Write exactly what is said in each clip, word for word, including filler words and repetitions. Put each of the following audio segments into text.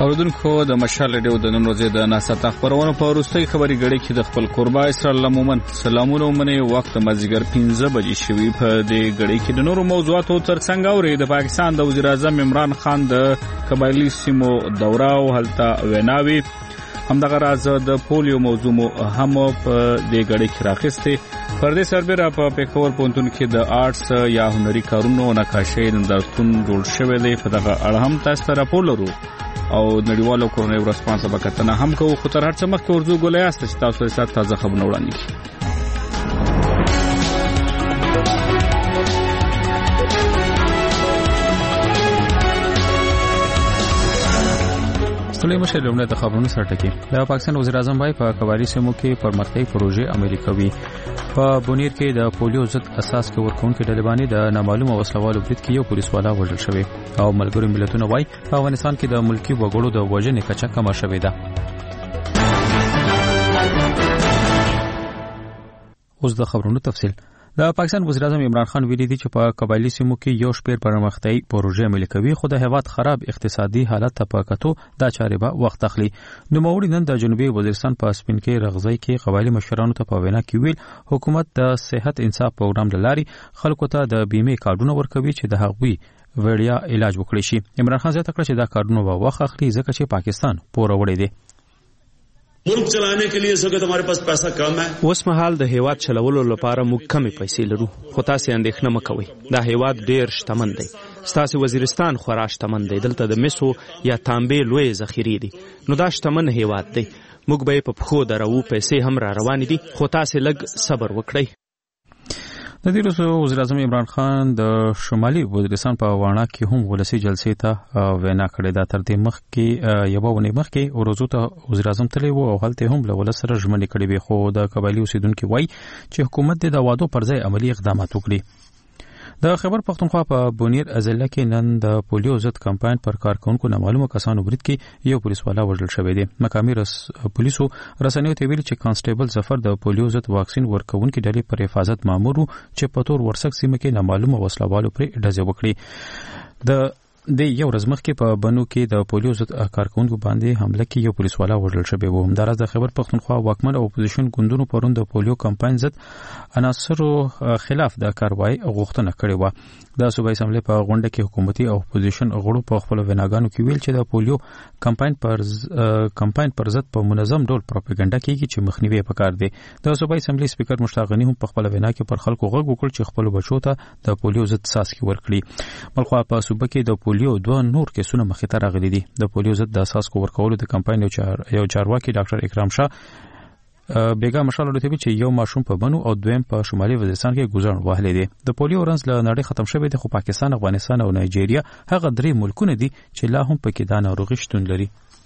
اوردونکو د مشال ډیو د نن ورځې د ناسته خبرونه په وروستۍ خبري غړي کې د خپل قربا اسرائیل مومن سلامونه ومنه وخت مازیګر پنځه بجې شوي په دې غړي کې د نورو موضوعاتو ترڅنګ اوري د پاکستان د وزیر اعظم عمران خان د قبایلی سیمو دوره او هلته ویناوي همدغه راز د پولیو موضوع هم په دې غړي کې راخسته پر دې سربېره په پیښور پونتون کې د آرټس یا هنري کارونو نقاشۍ نندارتون جوړ شوی دی په دغه اړه هم تاسو ته راپور لرو او نړیوالو کورنۍ ورسپانس به کتنه هم کوو خو تر هر څه مخکې ورځو ګولای است چې تاسو سره تازه خبرونه وړاندې کړو ټولې مشر لومړی د خبرونو سره ټکی د پاکستان وزیر اعظم بای په قبایلی سیمو کې پرمختګي پروژې عملي کوي په بونیر کې د پولیو ضد اساس کې ورکوونکو ډلبانی د نامعلومه وسلوالو برید کې یو پولیس والا وژل شوی او ملګرو ملتونو وای په افغانستان کې د ملکی وګړو د وژنې کچه کمه شوې ده. اوس د خبرونو تفصیل. د پاکستان وزیر اعظم عمران خان ویلي دی چې په قبایلی سیمو کې یو شپږ پرمختګي پروژې عملي کوي خو د هیواد خراب اقتصادي حالت ته په کتو دا چارې به وخت اخلي. نو موري نن د جنوبي وزیرستان په سپین کې رغزي کې قبایلی مشرانو ته په وینا کې ویل حکومت د صحت انصاف پروګرام لاري خلکو ته د بیمه کارډونه ورکوي چې د هغوی وړیا علاج وکړي شي. عمران خان زیاته کړ چې دا کارډونه به وخت اخلي ځکه چې پاکستان پوره وړي دی. ملک چلانے کے لیے اس وقت ہمارے پاس پیسہ کم ہے. اوس مهال د هیواد چلولو لپاره موږ کمې پیسې لرو خو تاسو اندېښنه مکوئ دا هیواد ډیر شتمن دی. ستاسو وزیرستان خورا شتمن دی. دلته د مسو یا تانبې لوی ذخیرې دي نو دا شتمن هیواد دی. موږ به په پخو درو پیسې هم را روان دي خو تاسو لږ صبر وکړئ. د دې وروسته وزیر اعظم عمران خان د شمالي وزیرستان په واڼه کې هم ولسی جلسې ته وینا کړې ده. تر دې مخکې یو ونې مخکې ورځو ته وزیر اعظم تللی و او هلته هم له ولس سره ژمنې کړې وې خو د قبایلی اوسیدونکو وایي چې حکومت د وعدو پر ځای عملی اقدامات وکړي. د خیبر پختونخوا په بونیر ازله کې نن د پولیو ضد کمپاین پر کارکونکو نامعلومه کسانو برید کې یو پولیس والا وژل شوی دی. مقامي رس پولیسو رسنیو ته ویلي چې کانسټیبل ظفر د پولیو ضد واکسین ورکوونکو ډلې پر حفاظت مامور چې په تور ورسک سیمه کې نامعلومه وسلوالو پر ډزې وکړي. د د یو ورځ مخکې په بنو کې د پولیو ضد کارکونکو باندې حمله کې یو پولیس والا وژل شوی و. همداراز د خیبر پختونخوا واکمن او اپوزیشن ګوندونو پرون د پولیو کمپاین ضد عناصرو خلاف د کاروایی غوښتنه کړې و. د صوبایي اسمبلی په غونډه کې حکومتي او اپوزیشن غړو په خپل ویناګانو کې ویل چې د پولیو کمپاین پر کمپاین پر ضد په منظم ډول پروپاګاندا کیږي چې مخنیوي پکار دی. د صوبایي اسمبلی سپیکر مشتاق غنی هم په خپل وینا کې پر خلکو غږ وکړ چې خپل بچو ته د پولیو ضد څاڅکي ورکړي. بلخو په صوبه کې د پولیو دوه نور کیسونه مخې ته راغلي دي. د پولیو ضد د څاڅکو ورکولو د کمپاین یو چار یو چارواکي ډاکټر اکرام شاه بیګا مشال لري چې یو ماشوم په بنو او دویم په شمالي وزیرستان کې گزارن وهلې دي. د پولیو رنز له نړۍ ختم شوی دی خو پاکستان، افغانستان او نایجیریا هغه درې ملکونه دي چې لا هم پکې دا ناروغي شتون لري.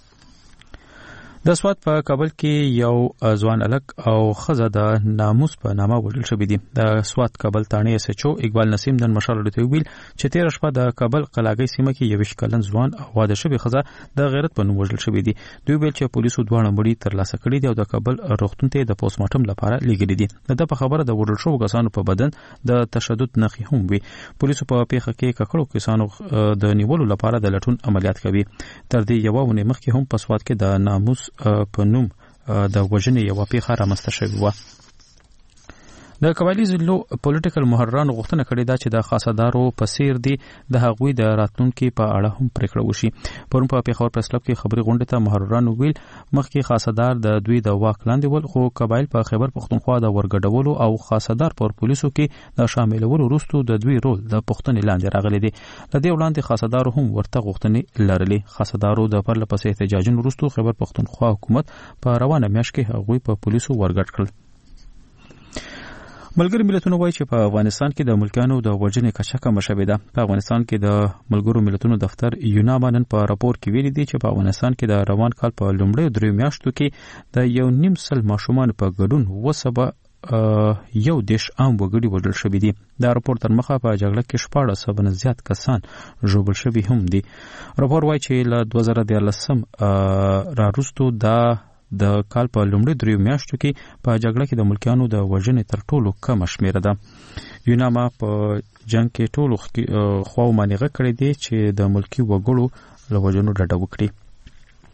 د سوات په کابل کې یو ځوان الک او خزه د ناموس په نامه وژل شوی دی. د سوات کابل تانې اس ایچ او اقبال نسیم د مشال لري ویل چې تیر شپه د کابل قلاګي سیمه کې یو شکلن ځوان او واده شوی خزه د غیرت په نوم وژل شوی دی. دوی ویل چې پولیسو دوه مړي تر لاسه کړي دي او د کابل روغتون ته د پوسټ مارټم لپاره لیږلي دي. د په خبره د وژل شوو کسانو په بدن د تشدد نښې هم وي. پولیسو په پیښه کې ککړو کسانو د نیولو لپاره د لټون عملیات کوي. تر دې یو ونه مخکې هم په سوات کې د ناموس په نوم د وژنې یو پیښه رامنځته شوې و. د قبایلی ضلعو پولیټیکل محررانو غوښتنه کړې ده چې د خاصدارو په څیر دي د هغوی د راتلونکي په اړه هم پریکړه وشي. پرون په پیښور پریس کلب کې خبري غونډه ته محررانو ویل مخکې خاصدار د دوی د واک لاندې ول خو قبایل په خیبر پختونخوا د ورګډولو او خاصدار پر پولیسو کې د شاملولو وروسته د دوی رول د پښتنې لاندې راغلي دي. د دې وړاندې خاصدارو هم ورته غوښتنې لرلې. خاصدارو د پرله پسې احتجاجونو وروسته خیبر پختونخوا حکومت په روانه میاشت کې هغوی په پولیسو ورګډ کړل. ملګری ملتونو وایي چې په افغانستان کې د ملکیانو د وژنې کچه کمه شوې ده. په افغانستان کې د ملګرو ملتونو دفتر یوناما نن په راپور کې ویلي دي چې په افغانستان کې د روان کال په لومړیو دریو میاشتو کې د یو نیم سل ماشومان په ګډون وسبه یو دیش عام وګړي وژل شوي دي. دا راپور تر مخه په جګړه کې شپاړس سوه نه زیات کسان ژوبل شوي هم دي. راپور وایي چې له دوه زره دیارلسم راوروسته دا د کال په لومړي دریو میاشتو کې په جګړه کې د ملکیانو د وژنې تر ټولو کم شمیره ده. یوناما په جنگ کې ټولو خواو مانیغه کړې دي چې د ملکی وګړو له وژنو ډډه وکړي.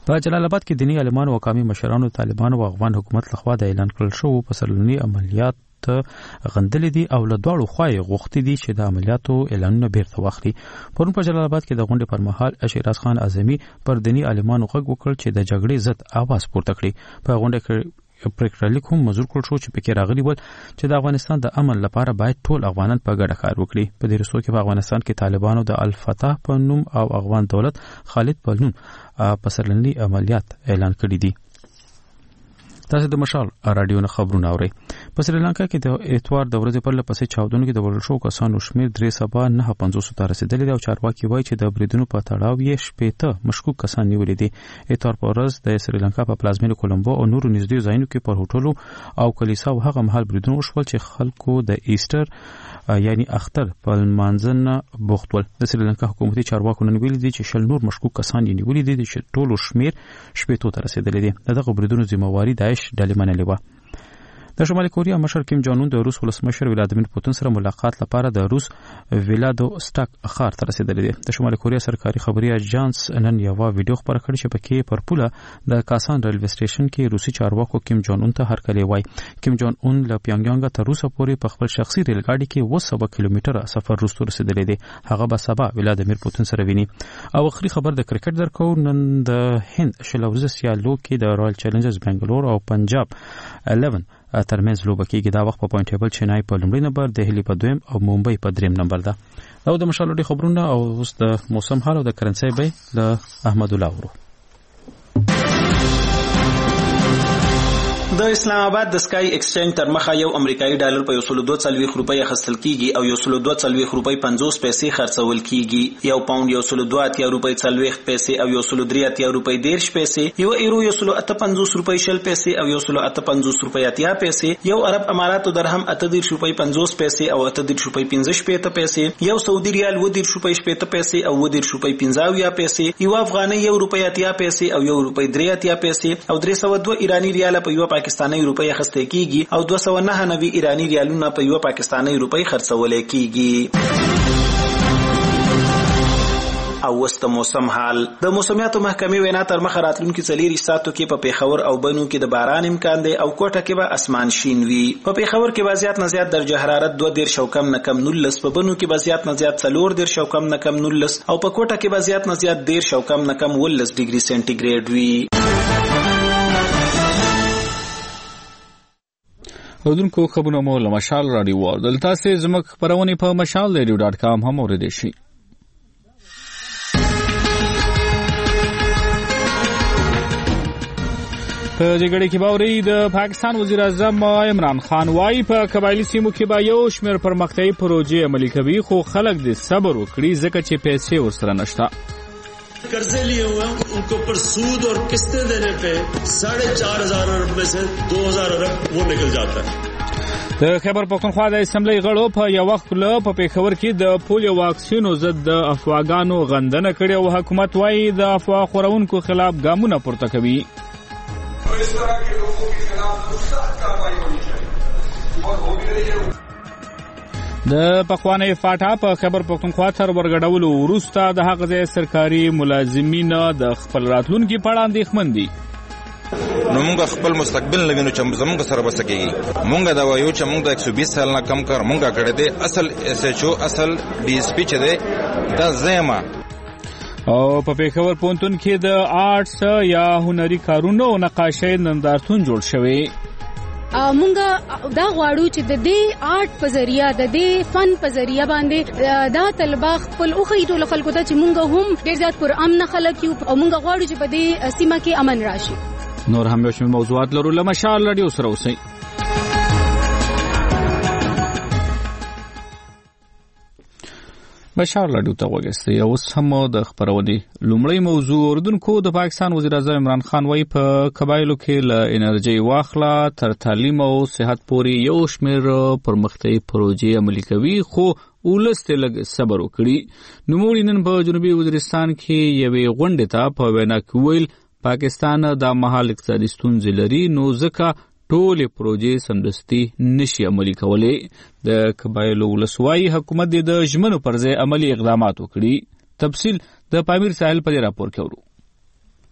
په جلال آباد کې دینی عالمانو او قومي مشرانو طالبانو او افغان حکومت لخوا د اعلان کړل شو پسرلنی عملیات غندلې دي او له دواړو خواي غوښتي دي چې د عملیاتو اعلانونه بیرته واخلي. پرون په جلال آباد کې د غونډې پر مهال شیراز خان اعظمي پر دینی عالمانو غږ وکړ چې د جګړې ضد आवाज پورته کړي. په غونډه کې پریکړه کوم مزور کول شو چې پکې راغلي ول چې د افغانستان د امن لپاره باید ټول افغانان په ګډه کار وکړي. په دې رسو کې په افغانستان کې طالبانو د الفتح په نوم او افغان دولت خالد په نوم پسرلنی عملیات اعلان کړي دي. تاسو د مشال رادیو نه خبرونه اورئ. په سریلانکا کې د اتوار د ورځې پر لپسې چاودنو کې د وژل شو کسانو شمیر درې سبا نه پنځوس ته رسیدلی دی او چارواکي وایي چې د بریدونو په تړاو یې شپېته مشکوک کسان نیولي دي. اتوار په ورځ د سریلانکا په پلازمینه کولمبو او نورو نږدې ځایونو کې پر هوټلو او کلیساو هغه مهال بریدونه وشول چې خلکو د ایسټر یعنی اختر په منځنه بوخت ول. د سریلانکا حکومتي چارواکو نن ویلي دي چې شل نور مشکوک کسان یې نیولي دي چې ټولو شمیر شپېته ته رسیدلی دی. دغه بریدونو ذمہواری داعش ډلې منلې و. د شمالي کوریا مشر کیم جان اون د روس ولسمشر ولادیمیر پوتین سره ملاقات لپاره د روس ولادوستاک ښار ته رسیدلی دی. د شمالي کوریا سرکاري خبري اژانس نن یو ویډیو خبره کړې چې پکې پر پوله د کاسان ریلوی سټیشن کې روسي چارواکو کیم جان اون ته هرکلی وای. کیم جان اون له پیانګیانګ تر روسه پورې په خپل شخصي ریل ګاډي کې اوه سوه کیلومتره سفر وروسته رسیدلی دی. هغه به سبا ولادیمیر پوتین سره ویني. او اخري خبر د کرکټ درکو نن د هند شلورزه سیالو کې د رائل چیلنجرز بنگلور او پنجاب الیون ترمنځ لوبه کېږي. دا وخت په پوینټ ټیبل چنای په لومړي نمبر، دهلی په دویم او ممبئی په دریم نمبر ده. دا د مشال لوړي خبرونه او اوس د موسم حال او د کرنسي بیه له احمد الله ورو. د اسلام آباد د سکای ایکسچینج تر مخه یو امریکایي ډالر په یو سل دوه څلوېښت روپۍ اخیستل کیږي او یو سل دوه څلوېښت روپۍ پنځوس پیسې خرڅول کیږي. یو پاوند یو سل دوه اتیا روپۍ څلوېښت پیسې او یو سل درې اتیا روپۍ دېرش پیسې، یو ایرو یو سل اته پنځوس روپۍ شل پیسې او یو سل اته پنځوس روپۍ اتیا پیسې، یو عرب اماراتو درهم اته دېرش روپۍ پنځوس پیسې او اته دېرش روپۍ پنځه شپېته پیسې، یو سعودي ریال اوه دېرش روپۍ شپېته پیسې او اوه دېرش روپۍ پنځه اویا پیسې، یو افغانۍ یو روپۍ اتیا پیسې او یو روپۍ درې اتیا پیسې او درې سوه دوه ایراني ریاله په یو پاکستاني روپۍ اخیستل کیږي او دوه سوه نهه نوي ایراني ریالونه په یو پاکستاني روپۍ خرڅول کیږي. او وست موسم حال. د موسمیاتو محکمې وینا تر مخه راتلونکي څلېرویشت ساعتو کې په پیښور او بنو کې د باران امکان دی او کوټه کې به اسمان شین وي. په پیښور کې به زیات نه زیات درجه حرارت دوه دېرش او کم نه کم نولس، په بنو کې به زیات نه زیات څلور دېرش او کم نه کم نولس او په کوټه کې به زیات نه زیات دېرش او کم نه کم اوولس ډیګري سنټیګریډ وي. اودونکو خبرونه مو له مشال رادیو و دلته سه زموږ خبرونه په مشال رادیو ډاټ کام هم اوریدئ شئ. په جګړې کې باوري د پاکستان وزیر اعظم عمران خان وايي په قبایلی سیمو کې به یو شمېر پرمختیایي پروژې عملي کوي خو خلک دې صبر وکړي ځکه چې پیسې ورسره نشته. कर्जे लिए हुए हैं उनको पर सूद और किस्तें देने पे साढ़े चार हजार अरब में से दो हजार अरब वो निकल जाता है. د خیبر پختونخوا د اسمبلی غړو په یو وخت له په پیښور کې د پولیو واکسینو ضد د افواګانو غندنه کړې او حکومت وايي د افوا خورونکو خلاف ګامونه پورته کوي. اس طرح کے لوگوں کے خلاف سخت کارروائی ہونی چاہیے اور ہو بھی رہی ہے. د پخوانی فاټا په خیبر پختونخوا تر ورګډولو وروسته د هغه ځای سرکاري ملازمین د خپل راتلونکي په اړه اندېښمن دي. نو موږ خپل مستقبل لوینو چې زموږ سره بسکیږي. موږ دا وایو چې موږ د ایک سو بیس سال نه کم کار موږ کړی دی. اصل اس ایچ او اصل ډي اس پی چې دی دا زما او په پیښور پوهنتون کې د آرټس یا هنري کارونو نقاشۍ نندارتون جوړ شوی. مونږ دا غواړو چې د دې آرټ په ذریعہ د دې فن په ذریعہ باندې دا طلبه خپل اوخی ټول خلکو ته چې مونږ هم ډېر زیات پرامن خلک یو او مونږ غواړو چې په دې سیمه کې امن راشي. نور هم یو شمېر موضوعات لرو له مشال رادیو سره اوسئ. مشال رادیو ته وګورئ. اوس هم د خبرونې لومړی موضوع اردوونکو د پاکستان وزیر اعظم عمران خان وايي په قبایلو کې له انرژي واخلا تر تعلیم او صحت پورې یو شمېر پرمختیایي پروژې عملي کوي خو ولس ته لږ صبر وکړي. نوموړي نن په جنوبي وزیرستان کې یوې غونډې ته په وینا کې ویل پاکستان د مهال اقتصادي ستونزې لري نو ځکه ټولې پروژې سمدستي نشي عملي کولی. د قبایلو ولسوایي حکومت د ژمنو پر ځای عملي اقدامات وکړي. تفصیل د پامیر ساحل په راپور کې ورو.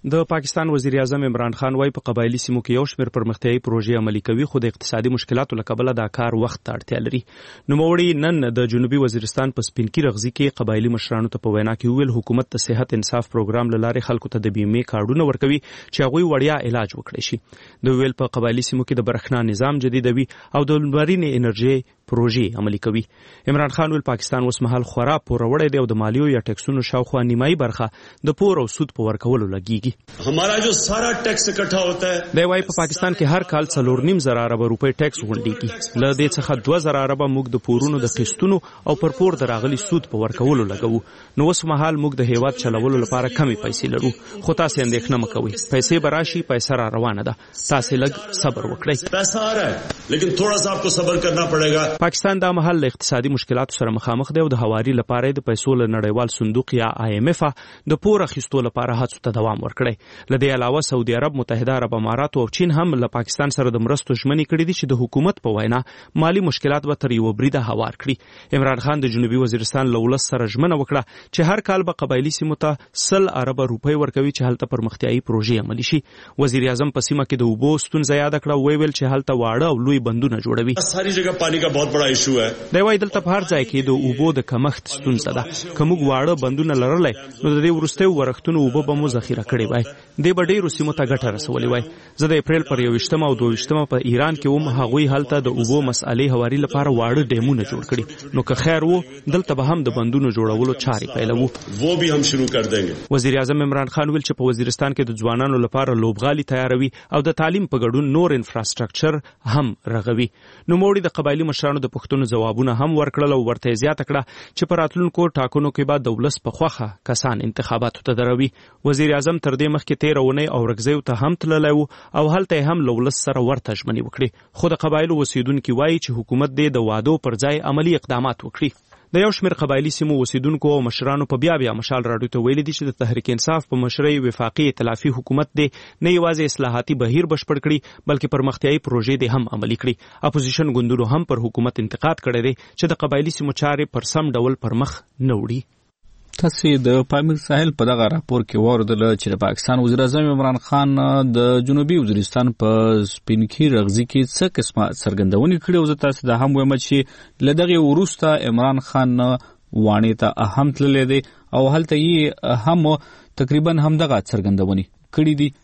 د پاکستان وزیر اعظم عمران خان وايي په قبایلی سیمو کې یو شمېر پرمختیایي پروژې عملي کوي خو د اقتصادي مشکلاتو له کبله دا کار وخت ته اړتیا لري. نوموړي نن د جنوبي وزیرستان په سپینکي رغزي کې قبایلی مشرانو ته په وینا کې ویل حکومت د صحت انصاف پروګرام له لارې خلکو ته د بیمې کارډونه ورکوي چې هغوی وړیا علاج وکړي شي. د ویل په قبایلی سیمو کې د برېښنا نظام جدیدوي او د لمرینې انرژي پروژې عملي کوي. عمران خان ویل پاکستان اوس مهال خورا پوروړی دی او د مالیو یا ټیکسونو شاوخوا نیمایي برخه د پور او سود په ورکولو لګیږي. हमारा जो सारा टैक्स इकट्ठा होता है دی وايي په پاکستان کې هر کال څلور نیم زره اربه روپۍ ټیکس غونډيږي. له دې څخه دوه زره اربه موږ د پورونو د قسطونو او پر پور د راغلي سود په ورکولو لګوو. نو اوس مهال موږ د هیواد چلولو لپاره کمې پیسې لرو خو تاسو اندېښنه مه کوئ. پیسې به راشي، پیسې را روانه ده. تاسو لږ صبر وکړئ. पैसा आ रहा है लेकिन थोड़ा सा आपको सब्र करना पड़ेगा. پاکستان دا مهال له اقتصادي مشکلاتو سره مخامخ دی او د هواري لپاره د پیسو له نړیوال صندوق یا آی ایم اف د پور اخیستو لپاره هڅو ته دوام ورکړی. له دې علاوه سعودي عرب، متحده عرب امارات او چین هم له پاکستان سره د مرستو ژمنې کړې دي چې د حکومت په وینا مالی مشکلات به تر یو بریده هوار کړي. عمران خان د جنوبي وزیرستان له ولس سره ژمنه وکړه چې هر کال به قبایلی سیمو ته سل اربه روپۍ ورکوي چې هلته پرمختیایي پروژې عملي شي. وزیر اعظم په سیمه کې د اوبو ستونزه یاد کړه، ویل چې هلته واړه او لوی بندونه جوړوي. सारी जगह पानी का बहुत बड़ा इशू है. دی وايي دلته په هر ځای کې د اوبو د کمښت ستونزه ده. که موږ واړه بندونه لرلی نو د دې وروستیو ورښتونو اوبه به مو ذخیره کړې وای. دې به ډېرو سیمو ته ګټه رسولې وای. زه د اپریل پر یوویشتمه او دوویشتمه په ایران کې وم. هغوی هلته د اوبو مسئلې هواري لپاره واړه ډیمونه جوړ کړي. نو که خیر و دلته به هم د بندونو جوړولو چارې پیلوو. वो भी हम शुरू कर देंगे. وزیر اعظم عمران خان ویل چې په وزیرستان کې د ځوانانو لپاره لوبغالي تیاروي او د تعلیم په ګډون نور انفراستراکچر هم رغوي. نوموړي د قبایلی مشرانو د پوښتنو ځوابونه هم ورکړل او ورته زیاته کړه چې په راتلونکو ټاکنو کې به د ولس په خوښه کسان انتخاباتو ته دروي. وزیر اعظم تر دې مخکې تېره اونۍ اورګزیو ته هم تللی و او هلته یې هم له ولس سره ورته ژمنې وکړې. خو د قبایلو اوسیدونکي وایي چې حکومت دې د وعدو پر ځای عملي اقدامات وکړي. د یو شمېر قبایلي سیمو اوسیدونکو او مشرانو په بیا بیا مشال راډیو ته ویلي دي چې د تحریک انصاف په مشرۍ وفاقي ائتلافي حکومت دی نه یوازې اصلاحاتي بهیر بشپړ کړي بلکې پرمختیایي پروژې دې هم عملي کړي. اپوزیشن ګوندونو هم پر حکومت انتقاد کړی دی چې د قبایلي سیمو چارې پر سم ډول پر مخ نه وړي. تاسو د پامیر ساحل په دغه راپور کې واوریدل چې د پاکستان وزیر اعظم عمران خان د جنوبي وزیرستان په سپینکي رغزي کې څه قسمه څرګندونې کړې او زه تاسو د هم وایم چې له دغه وروسته عمران خان وانې ته اهم تللی دی او هلته یې هم تقریبا هم دغه څرګندونې کړې دي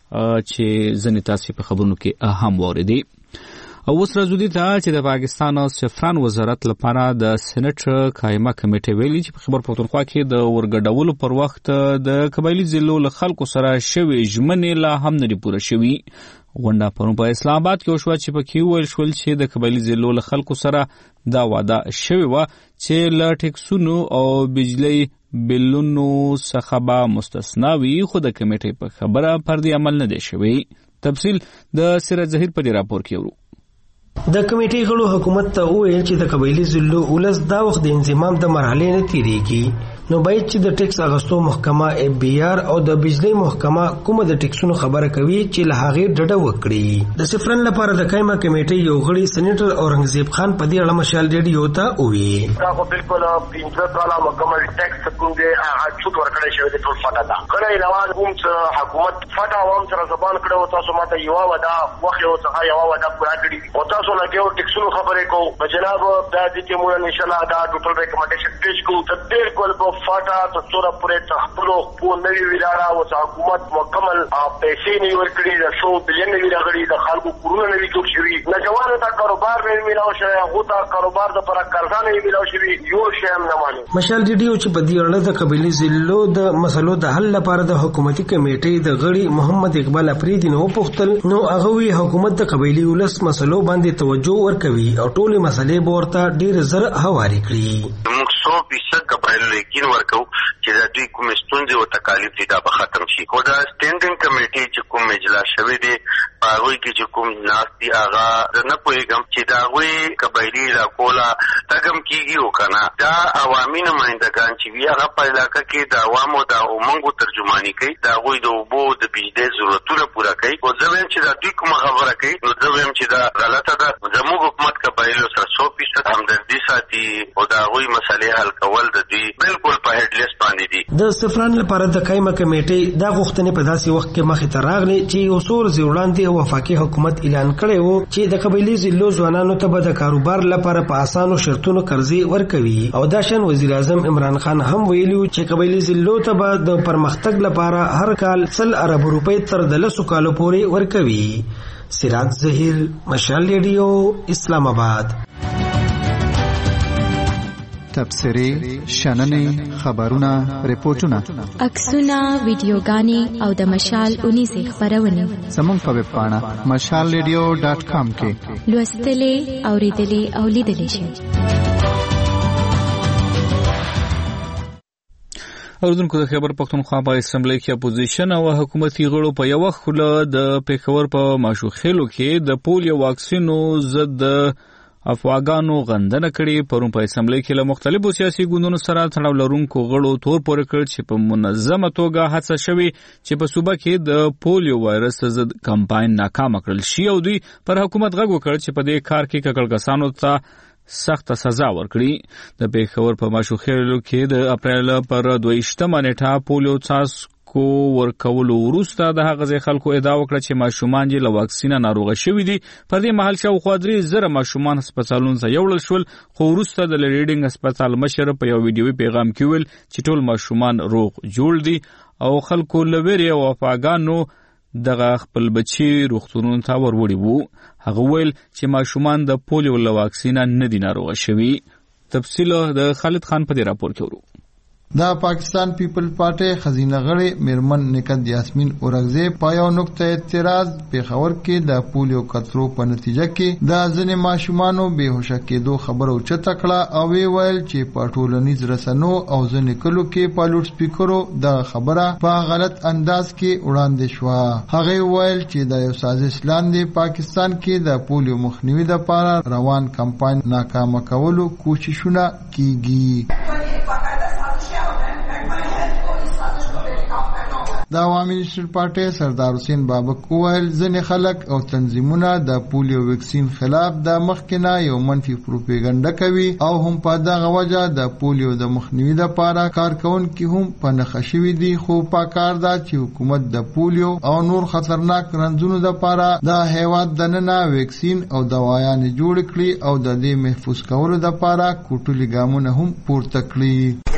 چې ځینې تاسو په خبرونو کې هم واوریدي. او اوس راځو دې ته چې د پاکستان سفران وزارت لپاره د سېنټ قایمه کمیټه ویلي چې په خبر پښتونخوا کې د ورګډولو پر وخت د قبایلی ضلعو له خلکو سره شوې ژمنې لا هم نه دي پوره شوي. غونډه پرون په اسلام آباد کې وشوه چې پکې وویل شول چې د قبایلی ضلعو له خلکو سره دا وعده شوې وه چې له ټیکسونو او بجلی بلونو څخه به مستثنا وي خو د کمیټې په خبره پردي عمل نه دی شوی. تفصیل د سراج ظهیر په دې راپور کې ورو. د کمیټې غړو حکومت ته وویل چې د قبایلی ضلعو ولس دا وخت د انضمام د مرحلې نه تیریږي نو باید چې د ټیکس اغستو محکمه اف بی آر او د بجلی محکمه کومه د ټیکسونو خبره کوي چې له هغې ډډه وکړي. د سفرن لپاره د قایمه کمیټې یو غړي سېنیټر اورنګزیب خان په دې اړه مشال ریډیو ته وویل دا خو بالکل پنځه کاله مکمل ټیکس کوم دی هغه چوت ورکړی شوی دی ټول فټه ده. کله روان کوم چې حکومت فټه عوام سره زبان کړو تاسو ماته یوه وعده وخت یو څخه یوه وعده پوره کړي او تاسو لګیو ټیکسونو خبرې کوو په جناب دا دي چې موږ انشاءالله دا ټوټل ریکمنډیشن پیش کوو ته بالکل په فټه ته څوره پورې تخپلو خپل نوي ویلاړه او حکومت مکمل پیسې نه ورکړي د څو بلین نه راغلي د خلکو کورونه نه جوړ شوي نوجوانو ته کاروبار نه میلاو شوی هغو ته کاروبار دپاره قرضه نه میلاو شوي یو شی هم نه ماني. مشال ریډیو چې په دې اړه د قبایلي ضلعو د مسلو د حل لپاره د حکومتي کمیټې د غړي محمد اقبال افریدي نه وپوښتل نو هغه وی حکومت د قبایلي ولس مسلو باندې توجه ورکوي او ټولې مسلې به ورته ډېر زر هواري کړي. موږ څو فیصد قبایلو یقین ورکوو چې د دوی کومې ستونزې او تکالیف دي دا به ختم شي. خو دا سټینډینګ کمیټې چې کوم اجلاس شوی دی په هغوی کې چې کوم ناست دي هغه زه نه پوهېږم چې د هغوی قبایلي علاقو له تګ هم کېږي او که نه دا عوامي نمایندګان چې وي هغه په علاقه کې د عوامو د امنګو ترجماني کوي د هغوی د اوبو د بجلۍ ضرورتونه پوره کوي. خو زه وایم چې دا دوی کومه خبره کوي نو زه وایم چې دا غلطه ده. زموږ حکومت قبایلو سره څو فیصد همدردي ساتي او دا غوي مسلې حل کول د دوی بالکل په هډ لیست باندې دي. د سفران لپاره د قائمه کمیټې دا غوښتنې په داسې وخت کې مخې ته راغلي چې یو څو ورځې وړاندې وفاقي حکومت اعلان کړی و چې د قبایلي ضلعو ځوانانو ته به د کاروبار لپاره په اسانو شرطونو قرضې ورکوي او دا شان وزیر اعظم عمران خان هم ویلي چې قبایلي ضلعو ته به د پرمختګ لپاره هر کال سل ارب روپۍ تر د لسو کالو پورې ورکوي. سراج ظهیر، مشال ریډیو، اسلام آباد. تبصرې، شننې، خبرونه، ریپورتونه، عکسونه، ویډیوګانې او د مشال اونیزې خبرونه زموږ په ویب پاڼه مشال ریډیو ډاټ کام کې لوستلې، اوریدلې او لیدلې شئ. اوردونکو د خیبر پختونخوا په اسمبلی کې اپوزیشن او حکومتي غړو په یو خوله د پیښور په ماشوخېلو کې د پولیو واکسینو ضد افواګانو غندنه کړې. پرون په اسمبلی کې له مختلفو سیاسي ګوندونو سره تړاو لرونکو غړو تور پورې کړ چې په منظمه توګه هڅه شوې چې په صوبه کې د پولیو وایرس ضد کمپاین ناکام کړل شي او دوی پر حکومت غږ وکړ چې په دې کار کې ککړکسانو ته سخت سزا ورکړي. د پیښور په ماشوخېلو کې د اپریل پر دویشتمه نیټه پولیو څاڅکو ورکولو وروسته د هغه ځای خلکو ادعا وکړه چې ماشومان یې له واکسینه ناروغه شوي دي. پر دې مهال شاوخوا درې زره ماشومان هسپتالونو ته یوړل شول، خو وروسته د لیډینګ هسپتال مشر په یو ویډیوي پیغام کې ویل چې ټول ماشومان روغ جوړ دي او خلکو له ویرې او افواګانو دغه خپل بچي روغتونونو ته وروړي وو. هغه ویل چې ماشومان د پولیو له واکسینه نه دي ناروغه شوي. تفصیل د خالد خان په دې راپور کې ورو. د پاکستان پیپل پارټي خزینه غړي میرمن نکد یاسمین اورغزی په یو نقطه اعتراض پیښور کې د پولیو قطرو په نتیجه کې د ځینې ماشومانو بېهوشه کېدو خبره اوچته کړه او وی ویل چې په ټولنیز رسنو او ځینې کلو کې په لوډ سپیکرو د خبره په غلط انداز کې وړاندې شوه. هغه ویل چې د یو سازش لاندې پاکستان کې د پولیو مخنیوي لپاره روان کمپاین ناکامه کولو کوششونه کیږي. د عوامي نیشنل پارټي سردار حسین بابک وویل ځینې خلک او تنظیمونه د پولیو ویکسین خلاف د مخکنه یو منفي پروپاګاندا کوي او هم په دغه وجه د پولیو د مخنیوي لپاره کارکونکي هم په نښه شوي دي. خو پکار ده چې حکومت د پولیو او نور خطرناک رنځونو لپاره د هیواد دننه ویکسین او دوايانې جوړ کړي او د دې محفوظ کولو لپاره کوټلي ګامونه هم پورته کړي.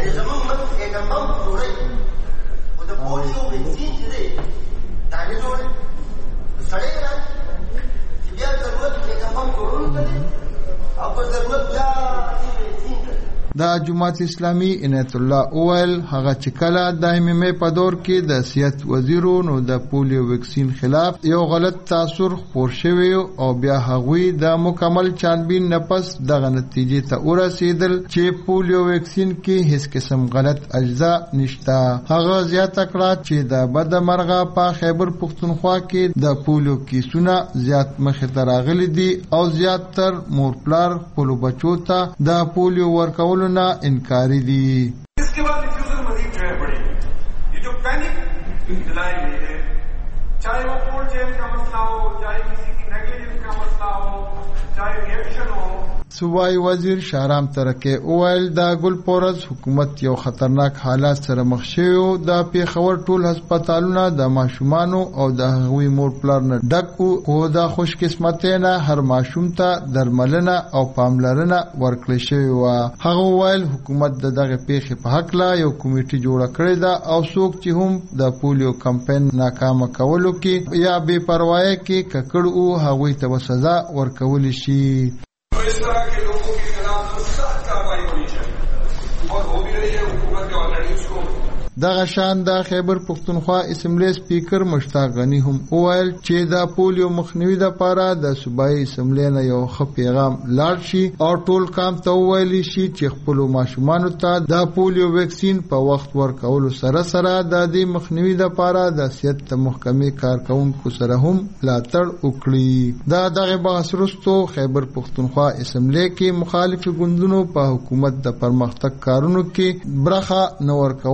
د جماعت اسلامي عنایت الله اول هغه چې کله د ایم ایم ای په دور کې د سیاست وزیرو نو د پولیو ویکسین خلاف یو غلط تاثر خپور شوی او بیا هغوی د مکمل چانبین نه پس دغه نتیجې ته ورسېدل چې پولیو ویکسین کې هیڅ قسم غلط اجزا نشته. هغه زیاته کړه چې د بدمرغه په خیبر پختونخوا کې د پولیو کیسونه زیات مخې ته راغلي دي او زیات تر مور پلار خپل بچو ته د پولیو ورکول ना इनकारी दी. इसके बाद रिफ्यूजल मजीद जो है बढ़ेगी. ये जो पैनिक दिलाई गई है, चाहे वो कोल्ड चेन का मसला हो, चाहे किसी की नेगलिजेंस का मसला हो, चाहे रिएक्शन हो. सूबाई वजीर शाहराम तरके ओयल دا ګل پورز حکومت یو خطرناک حالات سره مخ شوی. د پیښور ټول هسپتالونه د ماشومانو او د هغوی مور پلار نه ډک او د خوش قسمتینه هر ماشوم ته درملنه او پاملرنه ورکړل شوی و. هغه ویل حکومت د دغه پیښې په حق لا یو کمیټه جوړ کړې ده او څوک چې هم د پولیو کمپاین ناکام کولو کې یا بے پروايي کې ککړ او هغوی ته سزا ورکول شي. इस तरह के लोगों के खिलाफ सख्त कार्रवाई होनी चाहिए और हो भी रही है. हुकूमत के ऑलरेडी उसको دغه شان د خیبر پختونخوا اسمبلی سپیکر مشتاق غنی هم وویل چې د پولیو مخنیوي لپاره د صوبایي اسمبلی نه یو ښه پیغام لاړ شي او ټول کام ته وویل شي چې خپل ماشومان ته د پولیو ویکسین په وخت ورکولو سره سره د دې مخنیوي لپاره د صحت محکمې کارکونکو سره هم ملاتړ وکړي. دا دغه بحث وروسته خیبر پختونخوا اسمبلی کې مخالف ګوندونو په حکومت د پرمختګ کارونو کې برخه نه ورکولو سخت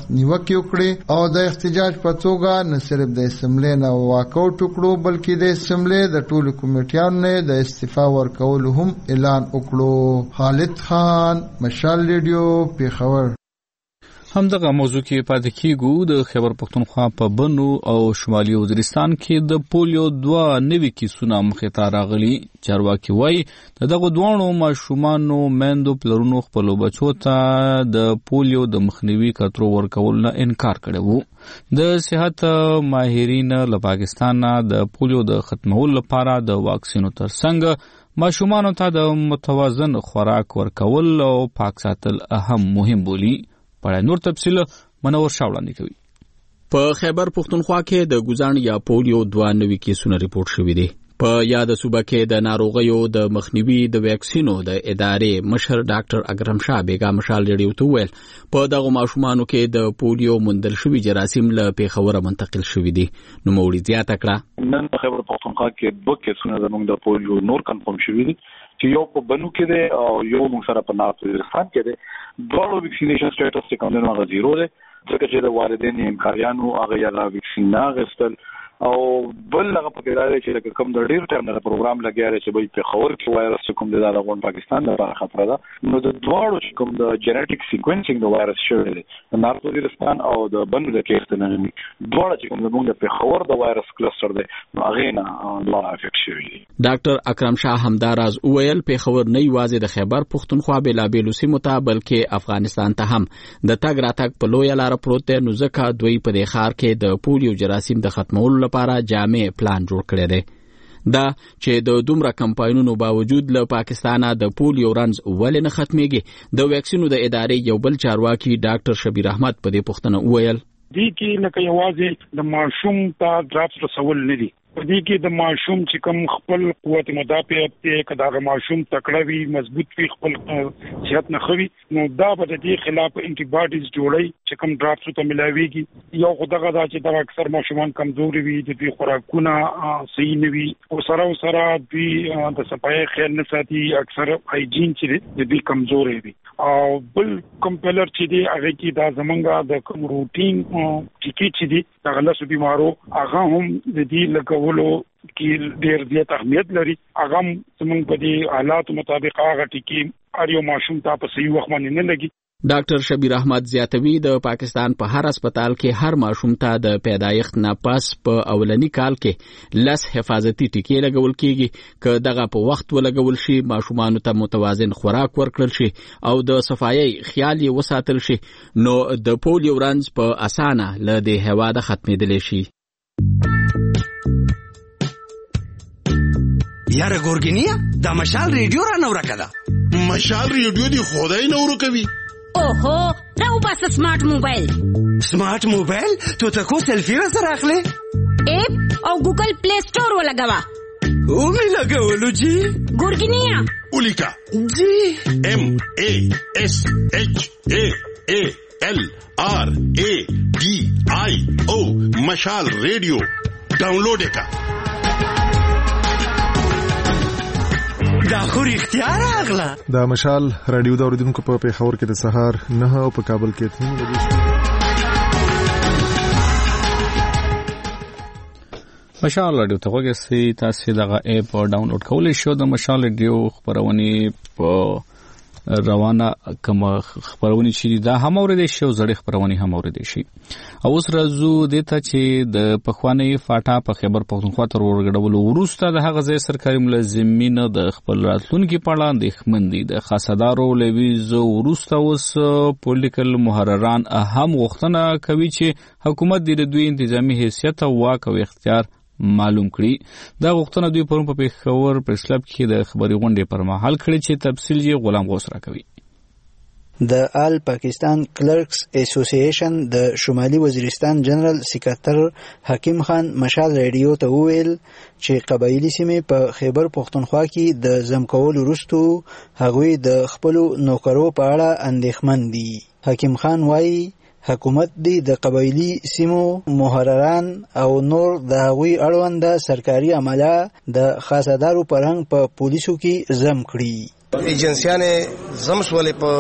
وخت نیوکه وکړي او د احتجاج په توګه نه صرف د اسمبلی نه واکاوټ وکړو بلکې د اسمبلی د ټولو کمیټیانو نه د استعفا ورکولو هم اعلان وکړو. خالد خان، مشال ریډیو، پیښور. همدغه موضوع کې پاتې کیږو. د خیبر پختونخوا په بنو او شمالي وزیرستان کې د پولیو دوه نوي کیسونه مخې ته راغلي. چارواکي وایي د دغه دوانو ماشومانو میندو پلرونو خپلو بچو ته د پولیو د مخنیوي کترو ورکول نه انکار کړی وو. د صحت ماهرین له پاکستان د پولیو د ختمولو لپاره د واکسینو ترڅنګ ماشومانو ته د متوازن خوراک ورکول او پاک ساتل اهم مهم بولي. پړای نور تفصیل منور شاوړاندې کوي. په خیبر پختونخوا کې د ګوزان یا پولیو دوه نوي کیسونه ریپورت شوي دي. په یاد صوبه کې د ناروغیو د مخنیوي د ویکسینو د ادارې مشر ډاکټر اکرم شاه بیګا مشال ریډیو ته ویل په دغه ماشومانو کې د پولیو مندل شوي جراثیم له پیښوره منتقل شوي دي. نو مولوی زیاته کړه نن په خیبر پختونخوا کې دوه کیسونه زموږ د پولیو نور کنفرم شوي دي چې یو په بنو کې دی او یو موږ سره په نارت وزیرستان کې دی. دواړو ویکسینیشن سټیټس چې کوم دی هغه زیرو دی ځکه چې د والدینو همکاریانو هغه یا ویکسین نه اخیستل او بل هغه پکې راځي چې کوم د ډیر ټایم د پروګرام لګیاري چې به په خبر کې وایرس کوم د دغه پاکستان لپاره خطر ده. نو د دواړو چې کوم د جینټیک سیکوینسینګ د وایرس شوی دی د نارت وزیرستان او د بنو د کیس نه نه دواړه چې کوم د موږ په خبر د وایرس کلستر دی نو هغه نه دواړه افیکټ شوی دي. ډاکټر اکرم شاه همداراز وویل په خبر نه یوازې د خیبر پختونخوا بلابېلو سیمو ته بلکې افغانستان ته هم د تګ راتګ په لویه لار پروت دی. نو ځکه دوی په دې ښار کې د پولیو جراثیم د ختمولو لپاره جامع پلان جوړ کړی دی. دا چې د دومره کمپاینونو باوجود له پاکستانه د پولیو رنز ولې نه ختمیږي د ویکسینو د ادارې یو بل چارواکي ډاکټر شبیر احمد په دې پوښتنه وویل دې کې لکه یوازې د ماشوم ته ډراپس رسول نه دي په دې کې د ماشوم چې کوم خپل قوت مدافعت ته کداغه ماشوم تکړه وي مضبوط وي خپل صحت نه خوي نو دا به د دې خلاف انټي باډیز جوړي چې کوم ډراپس ته ملاويږي یو خدغه دا چې دا اکثر ماشومان کمزوري وي د دې خوراکونه صحیح نه وي او سره سره د د صفای خیال نه ساتي اکثر هایجین چې د دې کمزوري وي او بل کمپلر چې دی هغه کې دا زمونږه د کوم روټین ټیکي چې دی دا غلسو بیمارو هغه هم د دې لګولو کې ډېر زیات اهمیت لري. هغه زمونږ په دې حالات مطابق هغه ټیکي اړ یو ماشوم ته په صحیح وخت باندې نه لګي. ډاکټر شبیر احمد زیاتوي د پاکستان په هر هسپتال کې هر ماشوم ته د پیدایښت نه پس په اولنی کال کې لس حفاظتي ټیکې لګول کیږي که دغه په وخت ولګول شي ماشومانو ته متوازن خوراک ورکړل شي او د صفایي خیال یې وساتل شي نو د پولیو رنز په اسانه له دې هواده ختمېدلی شي. یاره ګورګینیا دا مشال ریډیو را نو راکړه مشال ریډیو دی خدای نو کوي. اوهو راو پاس سمارټ موبایل سمارټ موبایل تو تکو سلفي وسره اخلي اپ او ګوګل پلی سٹور ولګوا او می لګولو جی ګورګینیا ولیکا جی ام ا اس اچ ا ا ال ار ا ډي آی او مشال ریډیو ډاونلوډ وکړه. دا خو اختیار اغلا دا مشال رادیو دا اوریدونکو په پیښور کې د سهار نه او په کابل کې تنو لګي. مشال رادیو ته وګورئ تاسو دغه اپ ډاونلوډ کولای شئ. د مشال رادیو خبرونه په روانه کوم خبرونه چې دا هم اوریدل شي او زړې خبرونه هم اوریدل شي. او اوس راځو د ته چې د پخوانی فاټا په خیبر پختونخوا تر ورګډولو وروسته د هغه ځای سرکاري ملازمین د خپل راتلونکي په اړه اندېښمن دي. د خاصدارو لویزو وروسته اوس پولیټیکل محرران هم غوښتنه کوي چې حکومت د دوی انتظامی حیثیت او واک او اختیار معلوم کړي. دا غوښتنه دوی پرون په پیښور پریس کلب کې د خبري غونډې پر مهال کړې چې تفصیل یې غلام غوث راکوي. د آل پاکستان کلرکس اسوسییشن د شمالي وزیرستان جنرال سکرټر حکیم خان مشال ریډیو ته وویل چې قبایلی سیمې په خیبر پختونخوا کې د زمکول وروسته هغوی د خپل نوکرو په اړه اندېښمن دي. حکیم خان وایي حکومت دی د قبایلی سیمو محرران او نور د هغوی اړوند سرکاري عمله د خاصدارو پرنګ په پولیسو کې زم کړي. ایجنسیانه زم سولې په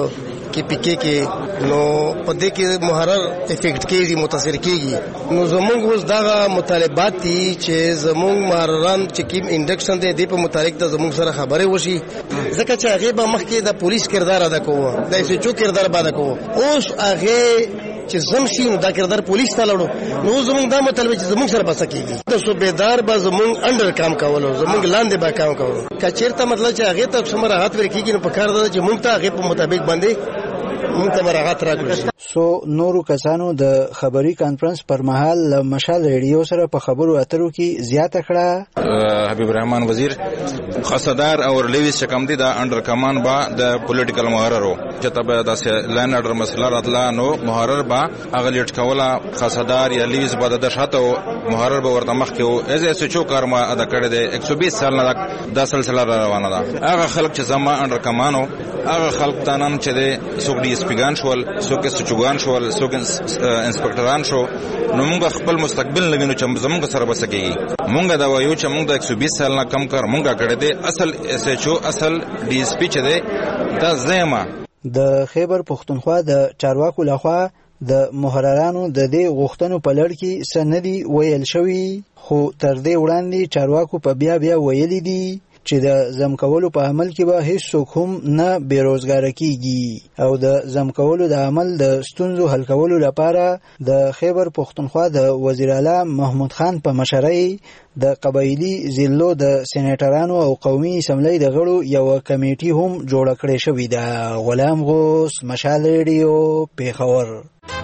کې پکې کې نو په دې کې محرر افیکټ کېږي متاثر کېږي نو زمونږ اوس دغه مطالبات دي چې زمونږ محرران چې کوم انډکشن دی د په متعلق د زمونږ سره خبرې وشي ځکه چې هغه به مخکې د پولیس کردار ادا کوو د ایس ایچ او کردار ادا کوو اوس هغه چې زم شي نو دا کردار پولیس ته لړو نو زمونږ دا مطالبه چې زمونږ سره بس کېږي د صوبیدار به زمونږ انډر کام کولو زمونږ لاندې به کام کولو کچیرته مطلب چې هغه ته څومره راحت ورکیږي نو په کار ده چې مونږ ته هغه په مطابق باندې مونږ ته راحت راکړي. سو نورو کسانو د خبري کانفرنس پر مهال له مشال ریډیو سره په خبرو اترو کې زیاته کړه. حبیب الرحمن وزیر خصدار او لیویس چې کوم دي دا انډر کمان با د پولیټیکل محررو چې تبه د لاین اډر مسله راتلا نو محرر با هغه لیټ کولا خصدار یا لیویس با د شاتو محرر به ورته مخ کې از اس چو کار ما ادا کړی دی ایک سو بیس سال نه دا سلسله روانه ده. هغه خلک چې زما انډر کمانو هغه خلک تانن چې د سوق ډي اس پیګان شول سوق سچوګان شول سوق انسپکټران شو نو موږ خپل مستقبل لوینو چې زموږ سره بسکیږي موږ دا وایو چې موږ د ایک سو بیس سال نه کم کار موږ کړی دی اصل اس ایچ او اصل ډي اس پی چې دی دا زما د خیبر پښتونخوا د چارواکو لخوا د محررانو د دې غوښتنو په لړ کې سندي ویل شوی خو تر دې وړاندې چارواکو په بیا بیا ویلي دي چې د زم کولو په عمل کې به هیڅ څوک هم نه بیروزګار کیږي او د زم کولو د عمل د ستونزو حل کولو لپاره د خیبر پښتونخوا د وزیر اعلی محمود خان په مشرۍ د قبایلی ضلعو د سېنیټرانو او قومي اسمبلی د غړو یو کمیټي هم جوړ کړی شوی دی. غلام غوث، مشال ریډیو، پیښور.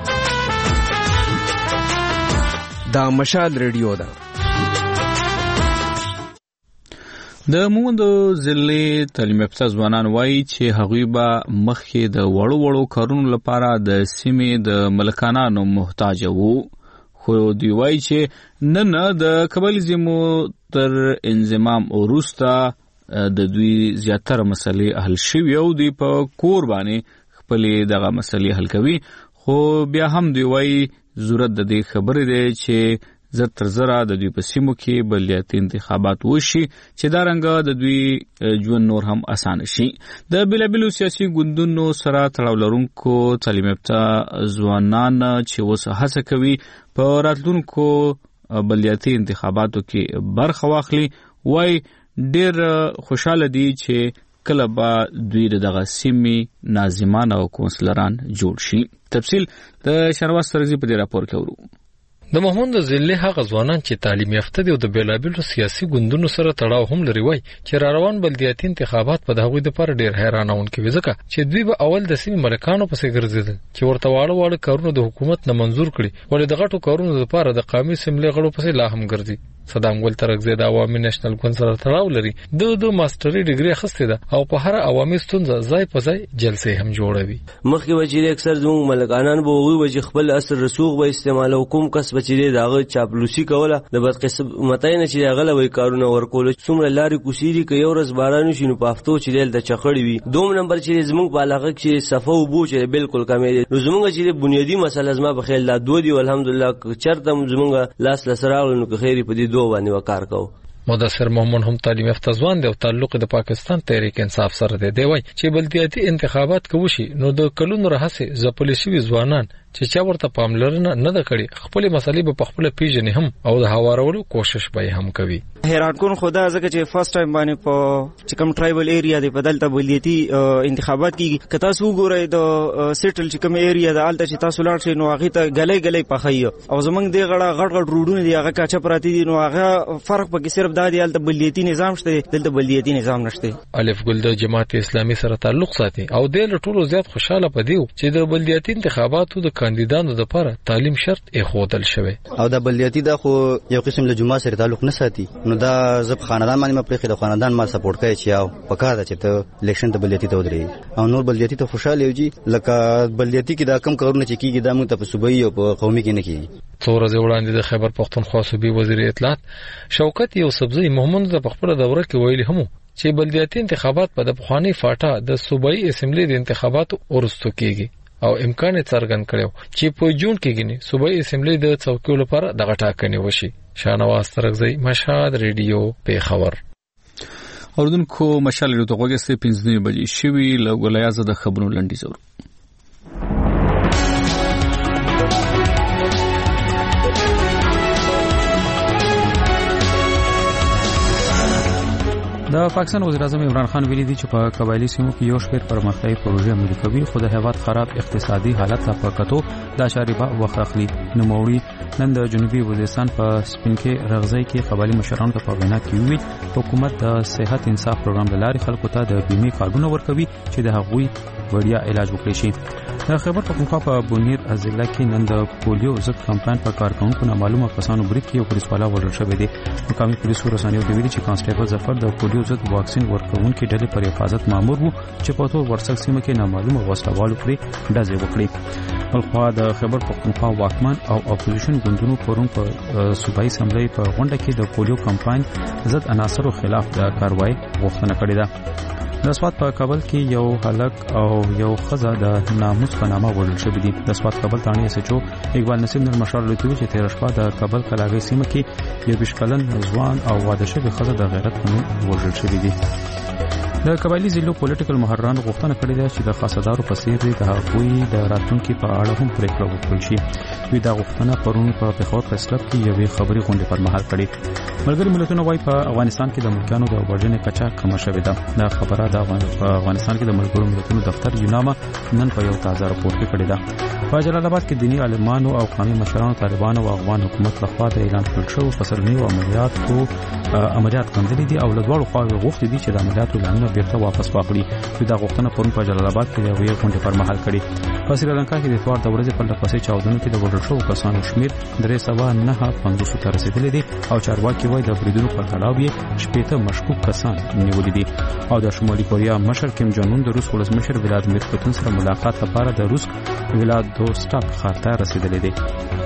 دا مشال ریډیو ده. د مومند ضلع تعلیم یافته ځوانان وایي چې هغوی به مخکې د وړو وړو کارونو لپاره د سیمې د ملکانانو محتاج وو خو دوی وایي چې نن د کبلیزمو تر انضمام وروسته د دوی زیاتره مسلې حل شوي او دوی په کور باندې خپلې دغه مسلې حل کوي خو بیا هم دوی وایي ضرورت د دې خبرې دی چې زر تر زره د دوی په سیمو کې بلدیاتي انتخابات وشي چې دا رنګه د دوی ژوند نور هم اسانه شي. د بېلابېلو سیاسي ګوندونو سره تړاو لرونکو تعلیم یافته ځوانان چې اوس هڅه کوي په راتلونکو بلدیاتي انتخاباتو کې برخه واخلي وایي ډېر خوشحاله دي چې کله به دوی دغه سیمې ناظمان او کونسلران جوړ شي. تفصیل د شهنواز سرزي په دې راپور کې ورو. د محمود ضلع هغه ځوانان چې تعلیم یافته دي او د بیلابېلو سیاسي ګوندونو سره تړاو هم لري وای چې را روان بلدیاتي انتخابات په دغه لپاره ډېر حیرانونکي وي ځکه چې دوی به اول د سیمې ملکانو پسې ګرځېدل چې ورته واړه واړه کارونه د حکومت نه منزور کړي ولې د غټو کارونو لپاره د قومي اسمبلی غړو پسې لا هم ګرځي. صدام ګل ترکزی د عوامي نېشنل ګوند سره تړاو لري د د ماستري ډیګري اخیستې ده او په هر عوامي ستونزه ځای په ځای جلسې هم جوړوي. مخکې وجې اکثر زموږ ملکانان به وي وجې خپل اثر رسوخ به استعمال حکومت کس بچې دغه چاپلوسي کوله د بدقسمتۍ نه چې هغه لوي کارونه ورکول څومره لارې کوسيري کوي او ورځ باران شي نو په هفتو چې دل د چخړې وي. دوم نمبر چې زموږ په علاقه کې صفه او بو چې بالکل کمې دي نو زموږ چې بنیادی مسله زما په خیال لا دوه دی الحمدلله چرته زموږ لاس لسراغ نو خیری په دې دوه باندې وکړ کو. مدثر محمد هم تعلیم یافته ځوان دی او تعلق د پاکستان تحریک انصاف سره دی. دی وای چې بلدیاتي انتخابات کوشي نو د کلونو راهسه ځپل شوی ځوانان چې چا ورته پاملرنه نه ده کړې خپل مسلې به په خپل پیژنې هم او د هوارولو کوشش به هم کوي. حیران کون خدا ځکه چې فرست ټایم باندې په چې کوم ټرایبل ایریا دی په دلته بلدیاتي انتخابات کیږي که تاسو وګورئ د سیټل چې کوم ایریا د الته چې تاسو لاړ شئ نو هغه ته غلې غلې پخایي او زمونږ دی غړه غړ غړ روډونه دی هغه کاچا پراتی دي نو هغه فرق پکې صرف دا دی الته بلدیاتي نظام شته دلته بلدیاتي نظام نشته. الف ګل د جماعت اسلامي سره تعلق ساتي او د ټولو زیات خوشاله پدیو چې د بلدیاتي انتخاباتو د کاندیدانو د لپاره تعلیم شرط اخودل شوی او د بلدیاتي د خو یو قسم له جمعه سره تعلق نه ساتي نو دا زب خاندان باندې مپرخي د خاندان مال سپورټ کوي چې او پکاره ده چې ته الیکشن ته بلدیاتي ته ودرې او نور بلدیاتي ته خوشاله یوږي لکه بلدیاتي کې دا کم کارونه چې کیږي د موږ ته په صوبایي او په قومي کې نه کیږي. څو ورځې وړاندې د خیبر پښتونخوا صوبې وزیر اطلاعات شوکت یوسفزئی محمد د خپل دوره کې ویلي هم چې بلدیاتي انتخابات په د پخوانی فاټا د صوبایي اسمبلی د انتخاباتو ورستو کیږي او امکان څرګند کړو چې په جون کې غني صوبایي اسمبلی د څوکیو لپاره دغه ټاکنې وشي. شاهنواز ترکزی، مشهد ریډیو، پیښور. اوردونکو مشال ریډیو ته وګورئ پنځه بجې شوي له ولایت د خبرونو لنډیز ورو. د پاکستان وزیر اعظم عمران خان ویلي دی چې په قبایلی سیمو کې یو شمېر پرمختیایي پروژې عملي کوي خو د هیواد خراب اقتصادي حالت ته په کتو دا شاریبه وخت اخلي. نوموړي نن د جنوبي وزیرستان په سپینکې رغزی کې قبایلی مشرانو ته په وینا کې ویل حکومت د صحت انصاف پروګرام له لارې خلکو ته د بیمې کارډونه ورکوي چې د هغوی وړیا علاج وکړي شي. د خیبر پختونخوا په بونیر ضلع کې نن د پولیو ضد کمپاین په کارکونکو نامعلومه کسانو برید کې یو پولیسوالا وژل شوی دی. مقامي پولیسو رسنیو ته ویلي چې کانسټیبل ظفر د پولیو ضد واکسین ورکوونکي ډلې پر حفاظت مامور وو چې په تور ورسک سیمه کې نامعلومه وسلوالو پرې ډزې وکړې. بلخوا د خیبر پختونخوا واکمن او اپوزیشن ګوندونو پرون په صوبایي اسمبلی په غونډه کې د پولیو کمپاین ضد عناصرو خلاف د کاروایی غوښتنه کړې ده. د سوات په کابل کې یو هلک او یو ښځه د ناموس په نامه وژل شوي دي. د سوات کابل تاڼي اس ایچ او اقبال نصیب نور مشال لوتوي چې تیر شپه د کابل کلاغې سیمه کې یو بیش کلن ځوان او واده شوی ښځه د غیرت په نوم وژل شوي دي. د قبایلی ضلعو پولیټیکل مهران غوښتنه کړې ده چې د خاصدارو په څیر د هغوی د راتلونکي په اړه هم پریکړه وکړل شي. دوی دا غوښتنه پرون په پېښور پریس کلب کې یوې خبري غونډې پر مهال کړې. ملګري ملتونه وايي په افغانستان کې د ملکیانو د وژنې کچه کمه شوې ده. دا خبره د افغانستان کې د ملګرو ملتونو دفتر یوناما نن په یو تازه راپور کې کړې ده. په جلال آباد کې دینی عالمانو او قومي مشرانو طالبانو او افغان حکومت لخوا د اعلان کړل شوی فصلني عملیاتو عملیات کندلې دي او له دواړو خواوو غوښتي دي چې د عملیاتو اعلانونه بیرته واپس واخلي. دا غوښتنه پرون په جلال آباد کې د یوې غونډې پر مهال کړې. په سریلانکا کې د اتوار د ورځې په لپسې چاودنو کې د وژل شوو کسانو شمېر درې سوه نهه پنځوس ته رسېدلی دی او چارواکي وایي د بریدونو په تړاو یې شپېته مشکوک کسان نیولي دي. او د شمالي کوریا مشر کیم جان اون د روس ولسمشر ولادیمیر پوتین سره ملاقات لپاره د روس ولادوستاک ښار ته رسېدلی دی.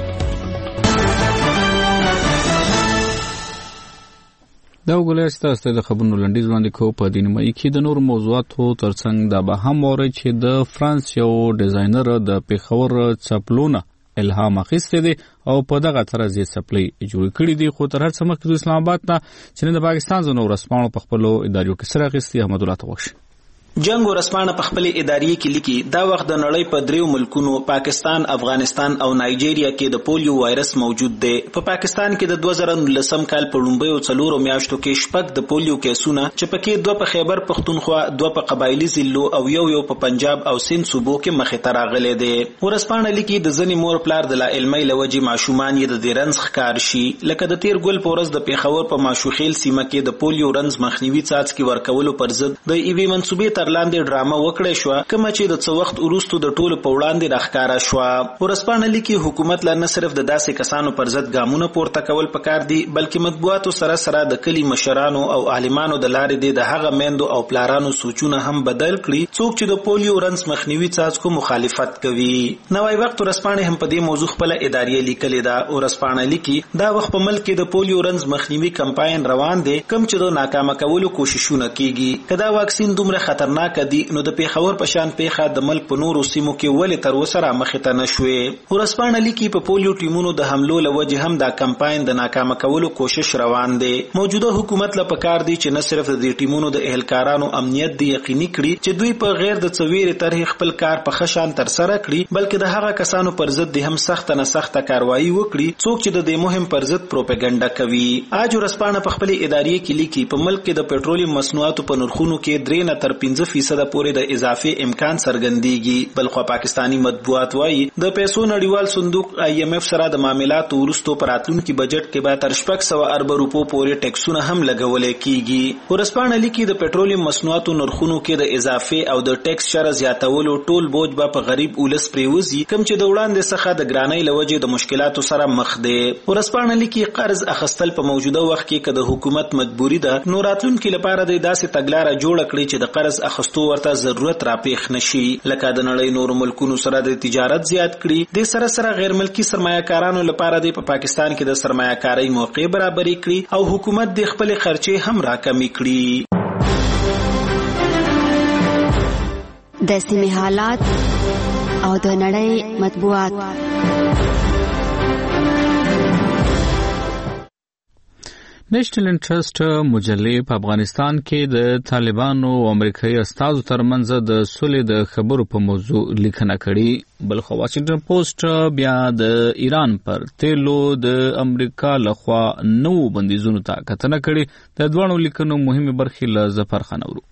دا وګورئ چې تاسو د خبرونو لنډیز وړاندې کوو. په دې نیمایي کې د نورو موضوعاتو ترڅنګ دا به هم واورئ چې د فرانس یو ډیزاینر د پېښور څپلونه الهام اخیستی دی او په دغه طرز یې څپلۍ جوړې کړي دي. خو تر هر څه مخکې د اسلام آباد نه چې د پاکستان ځینو ورځپاڼو په خپلو اداریو کې سر اخیستي. احمد الله ته وښي. جنگ ورسپانه په خپل ادارې کې لیکي دا وخت د نړۍ په دریو ملکونو پاکستان، افغانستان او نایجیریا کې د پولیو وایرس موجود دی. په پاکستان کې د دوه زره نولسم کال په لومړیو څلورو میاشتو کې شپږ د پولیو کیسونه چې پکې دوه په خیبر پختونخوا، دوه په قبایلی ضلعو او یو یو په پنجاب او سند صوبو کې مخې ته راغلي دي. ورسپانه لیکي د ځینې مور پلار د لا علمۍ له وجې ماشومان یې د دې رنځ ښکار شي. لکه د تیر ګل په ورځ د پېښور په ماشوخیل سیمه کې د پولیو رنځ مخنیوي څاڅکي ورکولو پر ضد د یوې منصوبې تر لاندې ډرامه وکړې شو کوم چې د څو وخت وروسته د ټولو په وړاندې راښکاره شو. ورسپانه لیکي حکومت لا نه صرف د داسې کسانو پر ضد ګامونه پورته کول پکار دي بلکې مطبوعاتو سره سره د کلی مشرانو او عالمانو د لارې د هغه میندو او پلارانو سوچونه هم بدل کړي څوک چې د پولیو رنځ مخنیوي څاڅکو مخالفت کوي. نوای وخت ورسپانه هم په دې موضوع خپل ادارې لیکلې ده. ورسپانه لیکي دا وخت په ملک کې د پولیو رنځ مخنیوي کمپاین روان دی کوم چې د ناکامه کولو کوششونه کیږي. کدا واکسین دومره خطرناک دي نو د پېښور په شان پیښه د ملک په نورو سیمو کې ولې تر اوسه مخې ته نشوې. ورسپانه لیکي په پولیو ټیمونو د حملو له وجې هم دا کمپاین د ناکامه کولو کوشش روان دی. موجوده حکومت له پکار دی چې نه صرف د دې ټیمونو د اهلکارانو امنیت دی یقیني کړي چې دوی په غیر د څویرې طرح خپل کار په ښه شان ترسره کړي بلکې د هغه کسانو پر ضد هم سخت نه سخت کاروایی وکړي څوک چې د دې مهم پر ضد پروپاګاندا کوي. اج ورسپانه په خپل ادارې کې لیکي په ملک کې د پېټرولیم مصنوعاتو په نرخونو کې درې نه تر پنځه فیصد پورې د اضافي امکان څرګندېږي. بلخو پاکستانی مطبوعات وایي د پیسو نړیوال صندوق آی ایم ایف سره د معاملاتو وروسته په راتلونکي بجټ کې به تر شپږ سوه اربه روپو پورې ټیکسونه هم لګولای کیږي. ورسپانه لیکي د پېټرولیم مصنوعاتو نرخونو کې د اضافي او د ټیکس شر زیاتولو ټول بوج به په غریب ولس پریوزي کوم چې د وړاندې څخه د ګرانۍ له وجې د مشکلاتو سره مخ دی. ورسپانه لیکي قرض اخیستل په موجوده وخت کې که د حکومت مجبوری ده نو راتلونکي لپاره د داسې تګلاره جوړه کړي چې د قرض اخیستو ورته ضرورت راپېښ نشي. لکه د نړۍ نورو ملکونو سره د تجارت زیات کړي د سره سره غیر ملکی سرمایه‌کارانو لپاره د په پاکستان کې د سرمایه‌کارۍ موقع برابرې کړي او حکومت د خپل خرچې هم راکمې کړي. د سیمې حالات او د نړۍ مطبوعات. نېشنل انټرست مجلې په افغانستان کې د طالبانو او امریکایي استازو ترمنځ د سولې د خبرو په موضوع لیکنه کړې. بلخو واشنگټن پوسټ بیا د ایران پر تیلو د امریکا لخوا نو بندیزونو ته کتنه کړې. د دوه لیکنو مهمه برخې له ظفر خان اورو.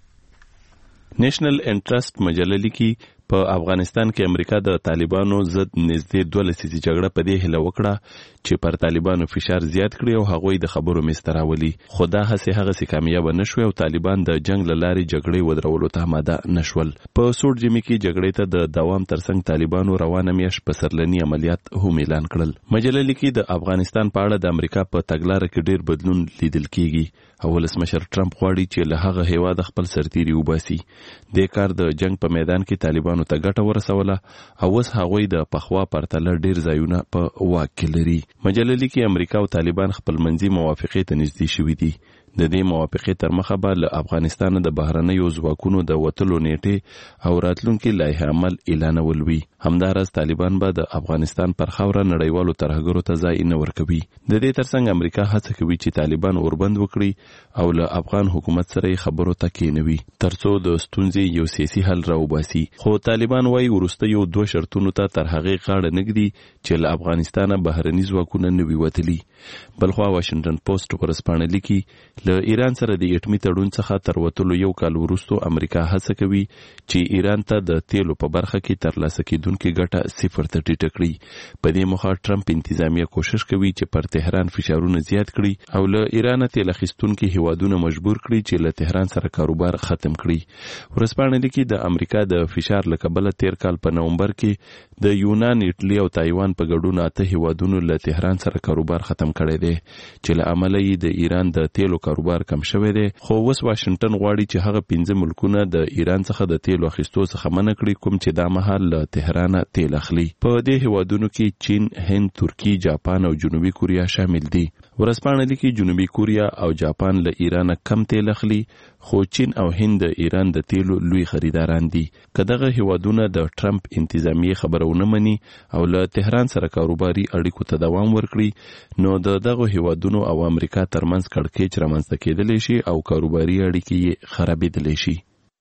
نېشنل انټرست مجله لیکي په افغانستان کې امریکا د طالبانو ضد نږدې دوه لسیزې جګړه په دې هیله وکړه چې پر طالبانو فشار زیات کړي او هغوی د خبرو میز راولي، خو دا هڅې هغسې کامیابه نه شوې او طالبان د جنگ له لارې جګړې ودرولو ته آماده نه شول. په سوړ ژمي کې جګړې ته د دوام ترڅنګ طالبانو روانه میاشت پسرلني عملیات هم اعلان کړل. مجله لیکي د افغانستان په اړه د امریکا په تګلاره کې ډېر بدلون لیدل کیږي او ولسمشر ټرمپ غواړي چې له هغه هیواده خپل سرتیري وباسي. دې کار د جنگ په میدان کې طالبانو ته ګټه ورسوله او اوس هغوی د پخوا پرتله ډېر ځایونه په واک کې لري. مجله لیکي امریکا او طالبان خپلمنځي موافقې ته نږدې شوي دي. د دې موافقې تر مخه به له افغانستانه د بهرنیو ځواکونو د وتلو نیټې او راتلونکي لایحه عمل اعلانول وي. همداراز طالبان به د افغانستان پر خاوره نړیوالو ترهګرو ته ځای نه ورکوي. د دې ترڅنګ امریکا هڅه کوي چې طالبان اوربند وکړي او له افغان حکومت سره یې خبرو ته کېنوي ترڅو د ستونزې یو سیاسي حل راوباسي. خو طالبان وايي وروستیو دوه شرطونو ته تر هغې غاړه نه ږدي چې له افغانستانه بهرني ځواکونه نه وي وتلي. بلخوا واشنگټن پوسټ ورسپاڼه لیکي له ایران سره د اټمي تړون څخه تر وتلو یو کال وروسته امریکا هڅه کوي چې ایران ته د تیلو په برخه کې ترلاسه کیدونکې ګټه صفر ته ټیټه کړي. په دې موخه ټرمپ انتظامیه کوشش کوي چې پر تهران فشارونه زیات کړي او له ایران تیل اخیستونکي هیوادونه مجبور کړي چې له تهران سره کاروبار ختم کړي. ورسپاڼه لیکي د امریکا د فشار له کبله تیر کال په نومبر کې د یونان، ایټالیا او تایوان په ګډون اته هیوادونو له تهران سره کاروبار ختم کړی دی چې له امله یې د ایران د تیلو کاروبار کم شوی دی. خو اوس واشنگټن غواړي چې هغه پنځه ملکونه د ایران څخه د تیلو اخیستو څخه منع کړي کوم چې دا مهال له تهران تیل اخلي. په دې هیوادونو کې چین، هند، ترکی، جاپان او جنوبي کوریا شامل دي. ورسپاڼه لیکي جنوبي کوریا او جاپان له ایران کم تیل اخلي خو چین او هند د ایران د تیلو لوی خریداران دي. که دغه هیوادونه د ټرمپ انتظامیه خبره ونه مني او له تهران سره کاروباري اړیکو ته دوام ورکړي نو د دغه هیوادونو او امریکا ترمنځ کړکېچ رامنځته کېدلی شي او کاروباري اړیکې یې خرابېدلی شي.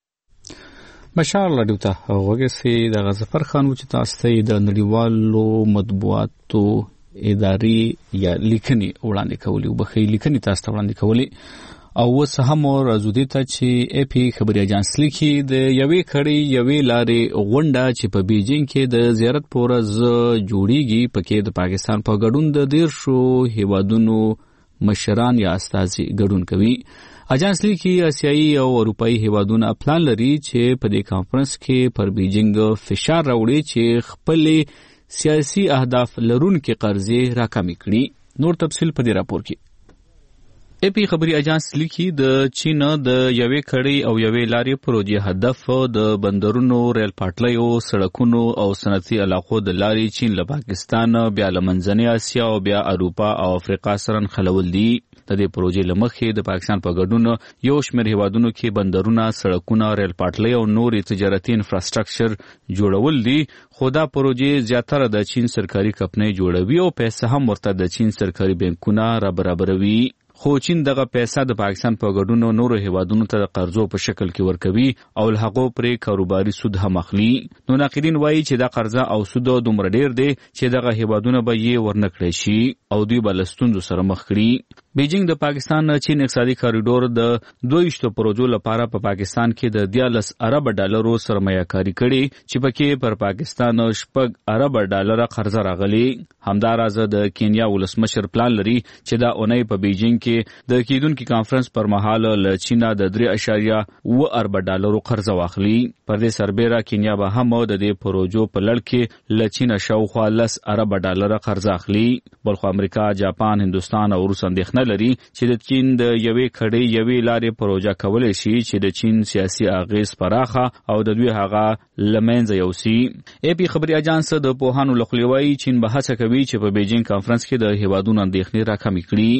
مشال راډیو ته وګورئ د غظفر خان چې تاسو ته د نړیوالو مطبوعاتو ادارې یا لیکنې وړاندې کولې او بخې لیکنې تاسو ته وړاندې کولې او اوس هم راځو دې ته چې اے پی خبري اجانس لیکي د یوې کړي یوې لارې غونډه چې په بیجینګ کې د زیارت په ورځ جوړیږي پکې د پاکستان په ګډون د ډیر شو هیوادونو مشران یا استازي ګډون کوي. اجانس لیکي آسیایي او اروپایي هیوادونه پلان لري چې په دې کانفرنس کې پر بیجینګ فشار راوړي چې خپل سیاسي اهداف لرونکي قرضې راکمې کړي. نور تفصیل په دې راپور کې. اے پی خبري اجانس لیکي د چین د یوې کړي او یوې لارې پروژې هدف د بندرونو، ریل پټلیو، سړکونو او صنعتي علاقو د لارې چین له پاکستان بیا له منځنۍ اسیا او بیا اروپا او افریقا سره نښلول دي. د دې پروژې له مخې د پاکستان په ګډون یو شمېر هیوادونو کې بندرونه، سړکونه، ریل پټلۍ او نورې تجارتي انفراستراکچر جوړول دي. خو دا پروژې زیاتره د چین سرکاري کمپنۍ جوړوي او پیسې هم ورته د چین سرکاري بانکونه را برابروي. خو چین دغه پیسې د پاکستان په ګډون نورو هیوادونو ته د قرضو په شکل کې ورکوي او له هغو پرې کاروباري سود هم اخلي. نو ناقدین وایي چې دا قرضه او سود دومره ډیر دی چې دغه هیوادونه به یې ورنکړي شي او دوی به له ستونزو سره مخ کړي. بیجینګ د پاکستان چین اقتصادي کاریډور د دویشتو پروژو لپاره په پا پاکستان کې د دیارلس ارب ډالرو سرمایه‌کاري کړي چې پکې پر پاکستان شپږ ارب ډالر قرضه راغلي. همداراز د کینیا ولسمشر پلان لري چې دا اونۍ په بیجینګ کې د کیدونکو کانفرنس پر مهال له چینا د درې اشاریه اوه ارب ډالرو قرضه واخلي. پر دې سربېره کینیا به هم د دې پروژو په لړ کې له چین شاوخوا لس ارب ډالر قرضه اخلي. بلخو امریکا، جاپان، هندوستان او روس اندېښنه لري چې د چین د یوې کړۍ یوې لارې پروژه کولای شي چې د چین سیاسي اغیز پراخه او د دوی هغه لمنځه یوسي. اے پی خبري اجانس د پوهانو لخوا وایي چین به هڅه کوي چې په بیجینګ کانفرنس کې د هیوادونو اندېښنې راکمې کړي.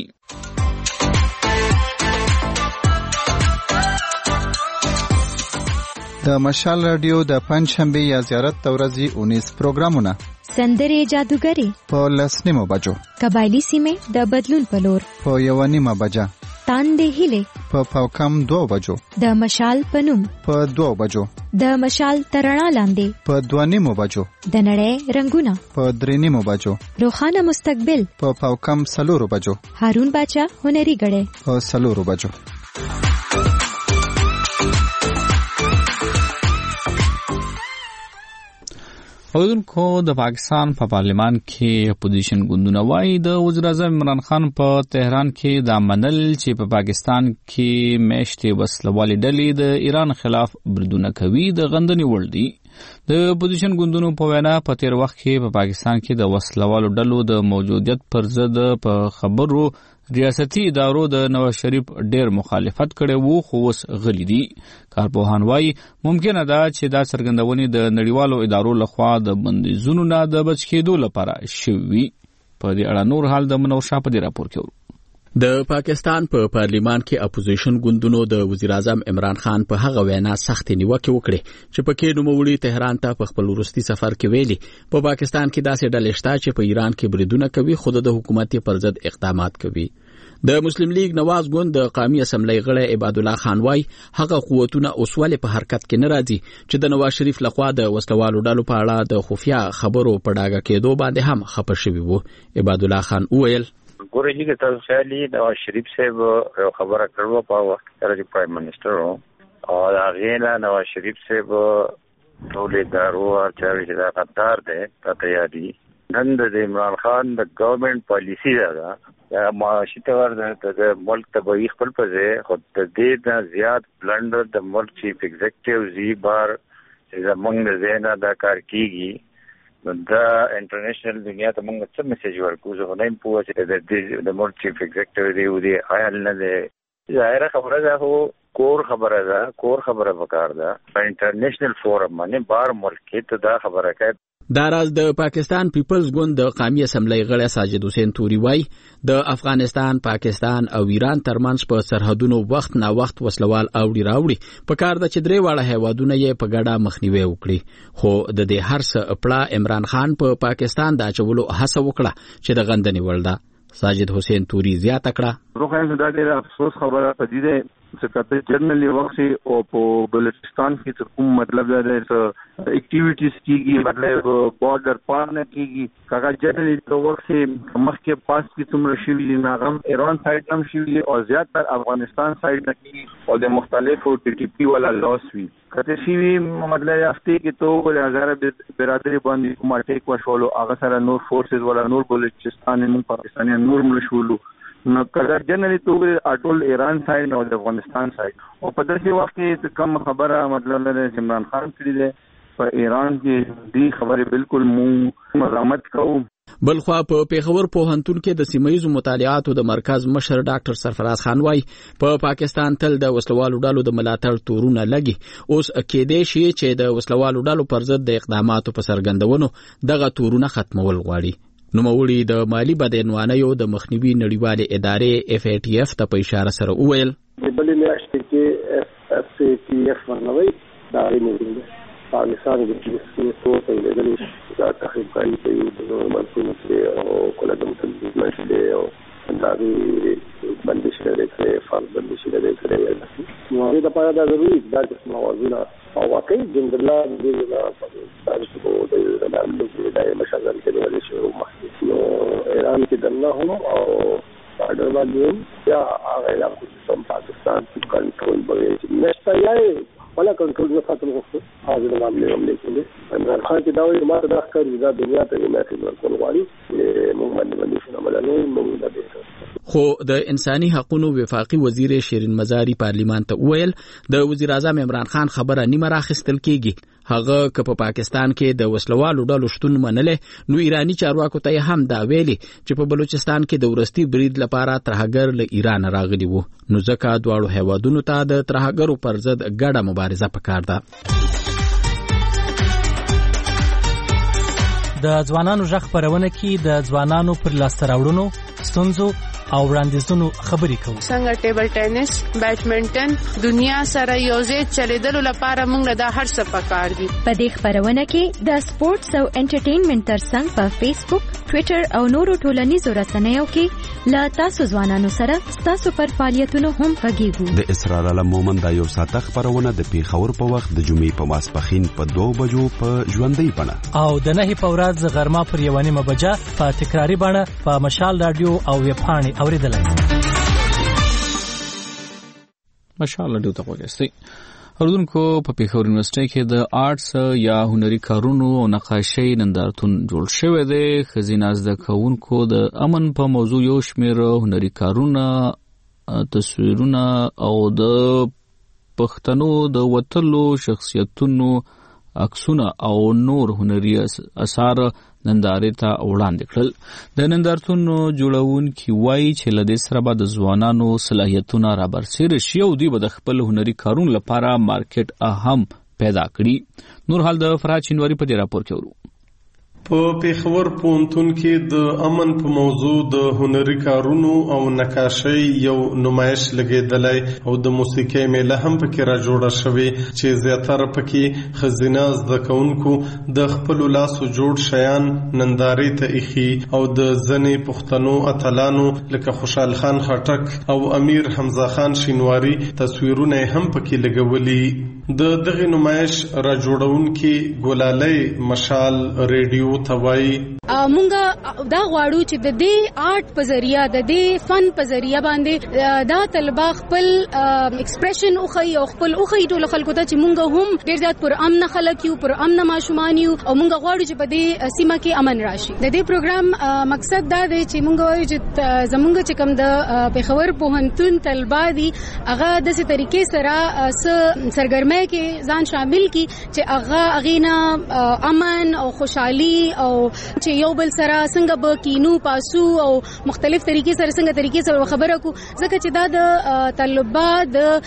د مشال رادیو د پنځشنبه یا زیارت د ورځې اونیز پروګرامونه سندرې جادوګرې په لسنیمو بجو، قبایلی سیمې د بدلون په لور په یو نیمه بجه، تاندې هیلې په پاوکم دوه بجو، د مشال په نوم په دوه بجو، د مشال ترڼا لاندې په دوه نیمو بجو، د نړۍ رنگونه په درې نیمو بجو، روښانه مستقبل په پاوکم سلورو بجو، هارون باچا هنري غړې په سلورو بجو. اوردونکو د پاکستان په پارلیمان کې اپوزیشن ګوندونه وایي د وزیر اعظم عمران خان په تهران کې دا منل چې په پاکستان کې میشتې وسلوالې ډلې د ایران خلاف بریدونه کوي د غندنې وړ دي. د اپوزیشن ګوندونو په وینا په تیر وخت کې په پاکستان کې د وسلوالو ډلو د موجودیت پر ضد په خبرو ریاستي ادارو د نواز شریف ډېر مخالفت کړی وو، خو اوس غلي دي. کارپوهان وایي ممکنه ده چې دا څرګندونې د نړیوالو ادارو لخوا د بندیزونو نه د بچ کېدو لپاره شوي وي. په دې اړه نور حال د منور شاه په دې راپور کې ورو. د پاکستان په پا پارلیمان کې اپوزیشن ګوندونو د وزیر اعظم عمران خان په هغه وینا سخت نیوکه وکړه چې په کې نوموړي تهران ته په خپل وروستي سفر کې ویلي په پا پاکستان کې داسې ډلې شته چې په ایران کې بریدونه کوي، خو د حکومت پر ضد اقدامات کوي. د مسلم لیگ نواز ګوند د قومي اسمبلی غړی عباد الله خان وای هغه قوتونه اوسواله په حرکت کې نه راځي چې د نواز شریف لخوا د وسلوالو ډلو په اړه د خفیا خبرو په ډاګه کېدو باندې هم خپه شوی وو. عباد الله خان وویل ګورې چې تاسو خیالي نواز شریف صاحب یو خبره کړو په وخت کې چې پرایم منسٹر او هغه نه نواز شریف صاحب ټول ادارو او چې دا قطار ده ته یادي نن د عمران خان د ګورنمنت پالیسی دا یا معاشي تور د ملک تبعی خپل پځه خود د دې نه زیات بلندر د ملک چیف ایگزیکټیو زی بار چې زمونږ د زینا دا کار کیږي دا انټرنیشنل دنیا ته موږ څه میسج ورکو زه نه پوهه چې د ملک چیف ایگزیکټیو دی او دی حال نه دی ظاهره خبره ده هو کور خبره ده کور خبره وکړه ده انټرنیشنل فورم باندې بار ملک ته دا خبره کوي. دا راز د پاکستان پیپلز ګوند د قومي اسمبلی غړی ساجد حسین توري وای د افغانستان، پاکستان او ایران ترمنځ په سرحدونو وخت نا وخت وسلوال اوړي راوړي په کار د چدري واړه هیوادونه یې په ګډه مخنیوي وکړي، خو د دې هر څه خپل عمران خان په پا پاکستان د اچولو هڅه وکړه چې د غندنې وړ ده. ساجد حسین توري زیاته کړه روخه دا ډېر افسوس خبره پدې ده چې کته جرنلی وخت او په بلوچستان کې کوم مطلب دا ده اکټیویټیز کیږي مطلب بارډر پار نه کیږي کاغه جرنلی په وخت کې مخکې پاس کې څومره شي ناغم ایران سایډ هم شي او زیات تر افغانستان سایډ نه کیږي او د مختلفو ټي ټي پی ولا لاس وی کته شي مطلب هفته کې تو هزار برادری باندې کومه ټیک وشولو هغه سره نور فورسز ولا نور بلوچستان نو پاکستاني نور ملشولو نو کله جنرالي تو اټول ایران سایډ او د افغانستان سایډ او په دغه وخت کې کم خبره مطلب نه عمران خان کړی دی په ایران کې دی خبره بالکل مو مزامت کوو. بلخوا په پیښور پوهنتون کې د سیمایي مطالعاتو د مرکز مشر ډاکټر سرفراز خان وای په پا پاکستان تل د وسلوالو ډلو د ملاتړ تورونه لګي، اوس کېدې شي چې د وسلوالو ډلو پر ضد د اقداماتو په سرګندونو دغه تورونه ختمول غواړي. نوموړي د مالی بدعنوانیو د مخنیوي نړیوالې ادارې اف ای ټی اف ته په اشاره سره وویل بلې میاشتې کې اف ای ټی اف ورنوي دا ریمووینګ پاکستان د سیاسي تګلارې دا تخریب کوي چې د منځونو کې او کله د مسلمانانو او اندازې بندش لري چې فرض بندش لري چې نو هغه د پاره دا ضروري دا چې موضوعونه او واقعي د الله د دې نه تاسو په دې د دای مشاغل کې ولې شو نو ایران کې دنه هو او باندې باندې یا هغه لا کوم پاکستان په کنټرول باندې نشته یې ولا کنټرول نه ساتل غوښتل هغه د معاملې هم لیکلي عمران خان چې دا وایي ما ته دا ښکاري دا دنیا ته نه مخې ورکول غواړي موږ باندې باندې شنو ملنه موږ دا دې خو د انساني حقوقو وفاقي وزیر شیرین مزاری پارلیمان ته ویل د وزیر اعظم عمران خان خبره نیمه راخستل کیږي، هغه که په پاکستان کې د وسلوالو ډلو شتون منله نو ایرانی چارواکو ته هم دا ویلي چې په بلوچستان کې د ورستي برید لپاره ترهګر له ایران راغلي وو، نو ځکه دواړو هیوادونو ته د ترهګرو پر ضد ګډه مبارزه پکار ده. د ځوانانو ژغ خبرونه کې د ځوانانو پر لاسته راوړنو، ستونزو او وړاندیزونو خبرې کوو. څنګه ټیبل ټینس، بیډمنټن دنیا سره یوځای چلیدلو لپاره موږ دا هر څه پکار دي. په دې خبرونه کې د سپورتس او انټرټینمنټ ترڅنګ په فیسبوک، ټوئیټر او نورو ټولنیزو رسنیو کې لا تاسو ځوانانو سره تاسو پر فعالیتونو هم غږیږو. د اسرار علم مومند دا یو ساعته خبرونه د پیښور په وخت د جمعې په ماسپښین په دوه بجو په ژوندۍ بڼه او د نهي په ورځ غرمه پر یوه نیمه بجه په تکراري بڼه په مشال رادیو او ویب پاڼې اوریدلای شئ. مشال رادیو ته وګورئ. اوردونکو په پیښور یونیورسيټي کې د آرټس یا هنري کارونو او نقاشۍ نندارتون جوړ شوی دی. خزینه زده کوونکو د امن په موضوع یو شمېر هنري کارونه، تصویرونه او د پښتنو د وتلو شخصیتونو عکسونه او نور هنري اثار نندارې ته وړاندې کړل. د نندارتون جوړونکي وایي چې له دې سره به د ځوانانو صلاحیتونه رابرسېره شي او دوی به د خپل هنري کارونو لپاره مارکیټ هم پیدا کړي. نور حال د فرهاد شینواري په دې راپور کې ورو. په پیښور پوهنتون کې د امن په موضوع د هنري کارونو او نقاشۍ یو نمایش لګېدلی او د موسیقۍ میله هم پکې را جوړه شوې چې زیاتره پکې ښځینه زده کوونکو د خپلو لاسو جوړ شیان نندارې ته ایښي او د ځینې پښتنو اتلانو لکه خوشحال خان خټک او امیر حمزه خان شینواري تصویرونه هم پکې لګولي. د دغه نمایش را جوړونکي ګلالۍ مشال ریډیو توای مونږه دا غواړو چې د دې آرټ په ذریعہ د دې فن په ذریعہ باندې دا طلبه خپل ایکسپریشن او خي او خپل او خي ټول خلکو ته چې مونږ هم ډیر زیات پر امن خلک یو پر امن ماشومان یو او مونږ غواړو چې په دې سیمه کې امن راشي. د دې پروګرام مقصد دا دی چې مونږ وایو چې زمونږ چې کوم د پیښور پوهنتون طلبه دي هغه د څه طریقې سره سرګرمي کې ځان شامل کی چې هغه اغینا امن او خوشحالي او چې یو بل سره څنګه به کینو پاسو او مختلف طریقې سره څنګه طریقې سره خبره کو ځکه چې دا د طلبه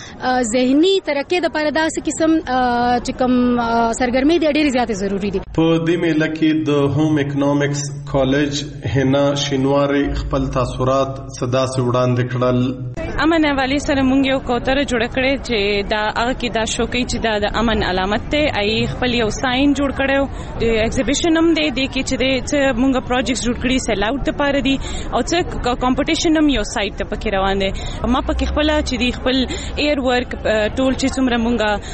د ذهني ترقې لپاره دا څه قسم چې کوم سرګرمي د ډېر زیات ضروری دي. په دې میله کې د هوم اکونومکس کالج هنا شینواري خپل تاثرات صدا سره وړاندې کړل. امن والی سره مونږ یو کوتره جوړ کړې چې دا هغه کې دا شوکې چې دا د امن علامت ته ای خپل یو ساين جوړ کړو. ایگزیبیشن هم دی د کې چې د مونږه پروجیکټس جوړ کړی سیل اوټ لپاره دي او څه کمپټیشن هم یو سایت ته پکې روان دي. ما پکې خپل چې دی خپل ایر ورک ټول چې څومره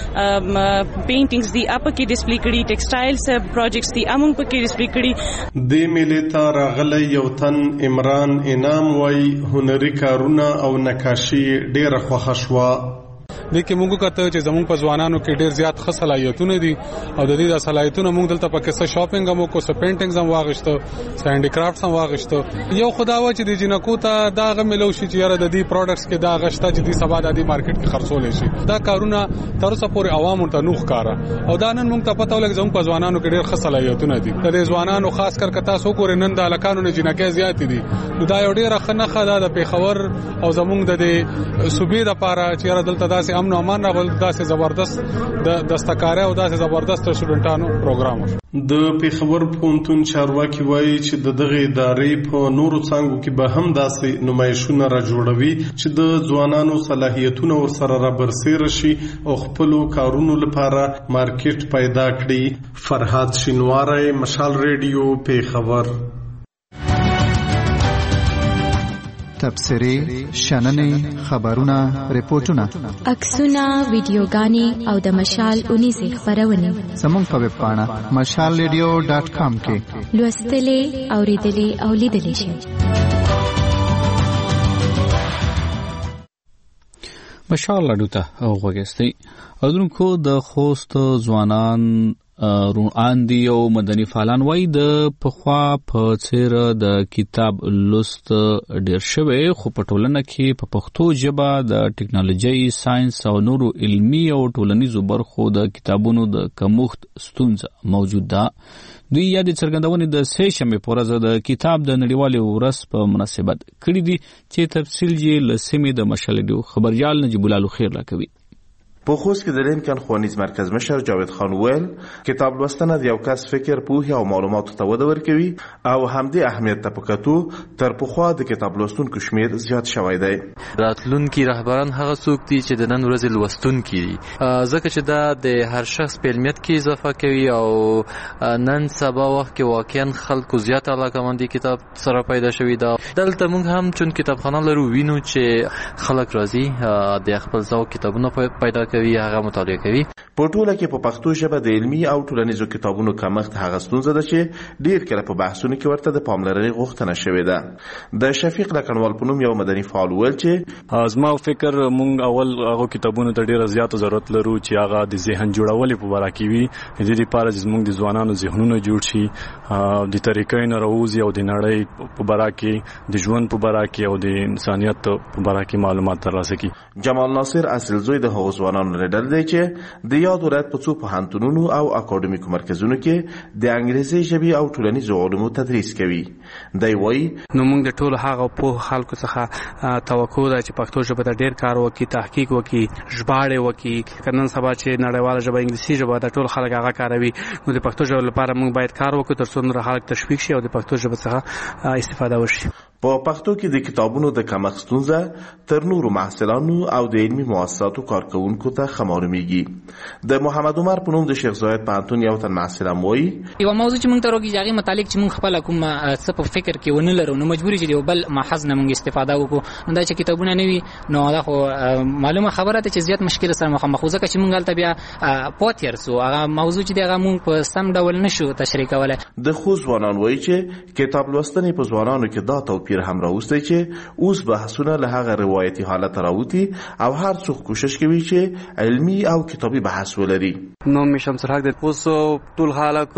مونږه پینټینګز دي اپ کې ډسپلی کړي، ټیکسټایلز پروجیکټس دي امون پکې ډسپلی کړي. د میلې ته راغلی یو تن عمران انعام وای هنري کارونه او نقاشي ډیره خوښه شوه. د کې موږ کته چې زموږ په ځوانانو کې ډېر زیات ښه صلاحیتونه دي او د دې د صلاحیتونو موږ دلته پکې څه شاپینګ هم وکړو، څه پینټینګز هم واغښتو، څه هینډي کرافټس هم واغښتو. یو خدا و چې د جنکو ته دا غو ملو شي چې یاره د دې پروډکټس کې دا غشته چې د سبا د دې مارکیټ کې خرڅول شي. دا کارونه تر اوسه پورې عوامو ته نوخ کاره او دا نن موږ ته پته ولګ زموږ په ځوانانو کې ډېر ښه صلاحیتونه دي. د ځوانانو خاص کر کته سو ګور نن د الکانو نه جنکې زیات دي. نو دا یو ډېر ښه نه خدا د پیښور او زموږ د صوبې لپاره چې یاره دلته داسې امن او امان راول داسې زبردست د دستکارۍ او داسې زبردست سټوډنټانو پروګرام. د پیښور پوهنتون چارواکي وایي چې د دغه ادارې په نورو څانګو کې به هم داسې نمایشونه را جوړوي چې د ځوانانو صلاحیتونه ورسره را برسېره شي او خپلو کارونو لپاره مارکیټ پیدا کړي. فرهاد شینواری، مشال ریډیو، پیښور. تبصرې، شننې، خبرونه، ریپورتونه، عکسونه، ویډیوګانې او د مشال اونیزې خبرونه زموږ په ویب پاڼه مشال ریډیو ډاټ کام کې لوستلې، اوریدلې او لیدلې شئ. مشال رادیو ته وګورئ. اوردونکو د خوست ځوانان روان دي او مدني فعالان وای د پخوا په څیر د کتاب لوست ډیر شوی، خو په ټولنه کې په پښتو ژبه د ټکنالوژي، ساينس او نورو علمي او ټولنیزو برخو د کتابونو د کمښت ستونزه موجود ده. دوی یادې څرګندونې د سه شنبې په ورځ د کتاب د نړیوالې ورځ په مناسبت کړې دي چې تفصیل یې له سیمې د مشال ریډیو خبريال نجیب الله خیر راکوي. په خوست کې د لینکن ښوونیز مرکز مشر جاوید خان ویل کتاب لوستنه د یو کس فکر، پوهه او معلوماتو ته وده ورکوي او همدې اهمیت ته په کتو تر پخوا د کتاب لوستونکو شمیر زیات شوی دی. راتلونکي رهبران هغه څوک دي چې د نن ورځې لوستونکي دي، ځکه چې دا د هر شخص په علمیت کې اضافه کوي او نن سبا وخت کې واقعا خلکو زیات علاقه‌مندي کتاب سره پیدا شوی دا. دلته موږ هم چون کتابخانه لرو وینو چې خلک راځي د خپل ذوق کتابونه پیدا کوي، هغه مطالعه کوي. په ټوله کې په پښتو ژبه د علمي او ټولنیزو کتابونو کمښت هغه ستونزه ده چې ډیر کله په بحثونو کې ورته د پاملرنې غوښتنه شوې ده. د شفیق لکنوال په نوم یو مدني فعال ویل چې زما فکر موږ اول هغه کتابونو ته ډیره زیاته ضرورت لرو چې هغه د ذهن جوړولو په اړه کې وي، د دې لپاره چې موږ د ځوانانو ذهنونه جوړ شي، د طریقې نه راوځي او د نړۍ په اړه کې، د ژوند په اړه کې او د انسانيت په اړه کې معلومات ترلاسه کړي. جمال ناصر اصل زوی د هغو ځوانانو لرل دی چې د یاد ولایت په څو پوهنتونونو او اکاډمیکو مرکزونو کې د انګلیسي ژبې او ټولنیزو علومو تدریس کوي. دی وایي نو موږ د ټولو هغه په خلکو څخه توقع ده چې پښتو ژبه ته ډیر کار وکړي، تحقیق وکړي، ژباړې وکړي. کنن سبا چې نړیواله ژبه انګلیسي ژبه د ټول خلک هغه کاروي، نو د پښتو ژبې لپاره موږ باید کار وکړو تر څو نور خلک تشویق شي او د پښتو ژبې څخه استفاده وشي. په پښتو کې د کتابونو د کمښت ستونزه تر نورو محصلانو او د علمي مؤسساتو کارکونکو ته خمارمیږي. د محمد عمر په نوم د شیخ زاید پوهنتون یو تن محصل وایي یو موضوع چې موږ ته راغی هغه متعلق چې موږ خپل کوم څه په فکر کې ونه لرو، نو مجبوري چې یو بل محض نه موږ استفاده وکړو. نو دا چې کتابونه نه وي نو دا خو معلومه خبره ده چې زیات مشکل سره مخامخ وو، ځکه چې موږ هلته بیا پاتیر سو هغه موضوع چې دغه موږ په سم ډول نشو تشریح کولای. د خو ځوانان وایي چې کتاب لوستنې په ځوانانو کې دا توپیر هم راوستی چې اوس بحثونه له هغه روایتي حالت راوتی او هر څوک کوشش کوي چې علمي او کتابي بحث ولري. نو می شمس الحق د اوس ټول خلک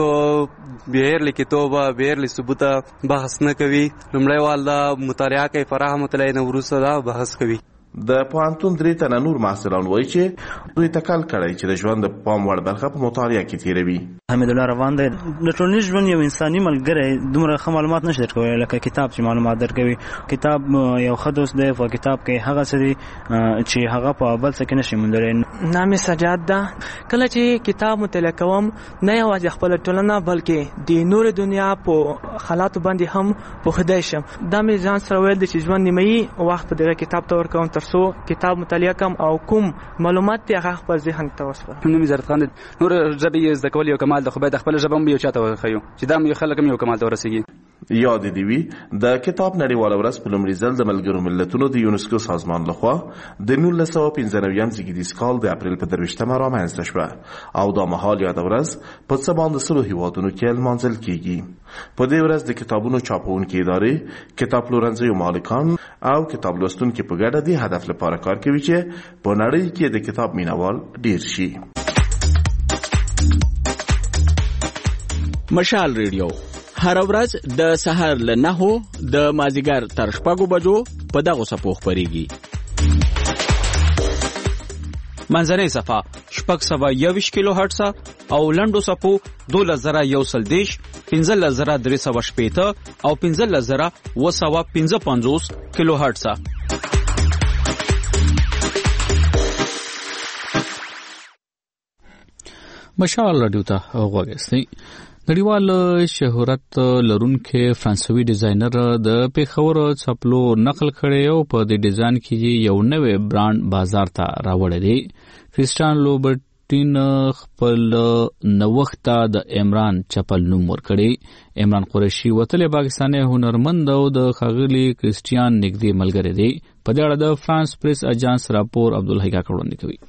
بهر لیکتوبه بهر لثبوت بحث نه کوي، لمړی وال دا مطالعه کوي، فراهم مطالعه نه ورسره دا بحث کوي. د پوهنتون درې تنه نور محصلان وایي چې دوی تکل کړی چې د ژوند د پام وړ برخه په مطالعه کې تیروي. حمید الله روان دی د ټولنیز ژوند یو انساني ملګری دومره ښه معلومات نشي درکولی لکه کتاب چې معلومات درکوي. کتاب یو ښه دوست دی، په کتاب کې هغه څه دي چې هغه په بل څه کې نشي موندلی. نام سجاد ده. کله چې کتاب مطالعه کوم نه یوازې خپل ټولنه بلکې د نور دنیا په حالاتو باندې هم پوهیدای شم. دا مې ځان سره ویل چې ژوند نیمایي وخت په دغه کتاب ته ورکوم ترڅو کتاب مطالعه کوم او کوم معلومات ته هغه خپل ذهن ته وسپارم. نو عزت خان نور ژبې زده کول یو کمال د خو باید خپل ژبه هم یو چاته وخیو چې دا یو خلک هم یو کمال ته ورسیږي. یاد دی وی د کتاب نړیواله ورځ په لومړي ځل د ملګرو ملتونو د یونسکو سازمان لخوا د نولس سوه پنځه نوي زیږدیز کال د اپریل په درویشتمه رامنځته شوه او دا مهال یاد ورځ په څه باندې سلو هیوادونو کې لمانځل کیږي. په دې ورځ د کتابونو چاپونکي ادارې، کتاب پلورنځیو مالکان او کتاب لوستونکي په ګډه د هدف لپاره کار کوي چې په نړۍ کې د کتاب مینوال ډیر شي. مشال ریډیو هر ورځ د سحر له نهو د مازیګر تر شپږو بجو په دغه صفو خبريږي. منځنۍ صفه شپږ سوه یوویشت کیلو هرټز او لنډو صفو دولس زره یو سل دېرش، پنځلس زره درې سوه شپېته او پنځلس زره اوه سوه پنځه پنځوس کیلو هرټز. مشال رادیو ته غوږی. نړیوال شهرت لرونکي فرانسوي ډیزاینر د پیښور څپلو نقل کړي او په دې ډیزاین کې یو نوې برانډ بازار ته راوړی دی. کریسټیان لوبرټین خپل نوښت د عمران چپل نوم ورکړي. عمران قریشي وتلی پاکستاني هنرمند او د ښاغلي کریسټیان نږدې ملګری دی. په دې اړه د فرانس پریس اجانس راپور عبدالحی کاکړ وړاندې کوي.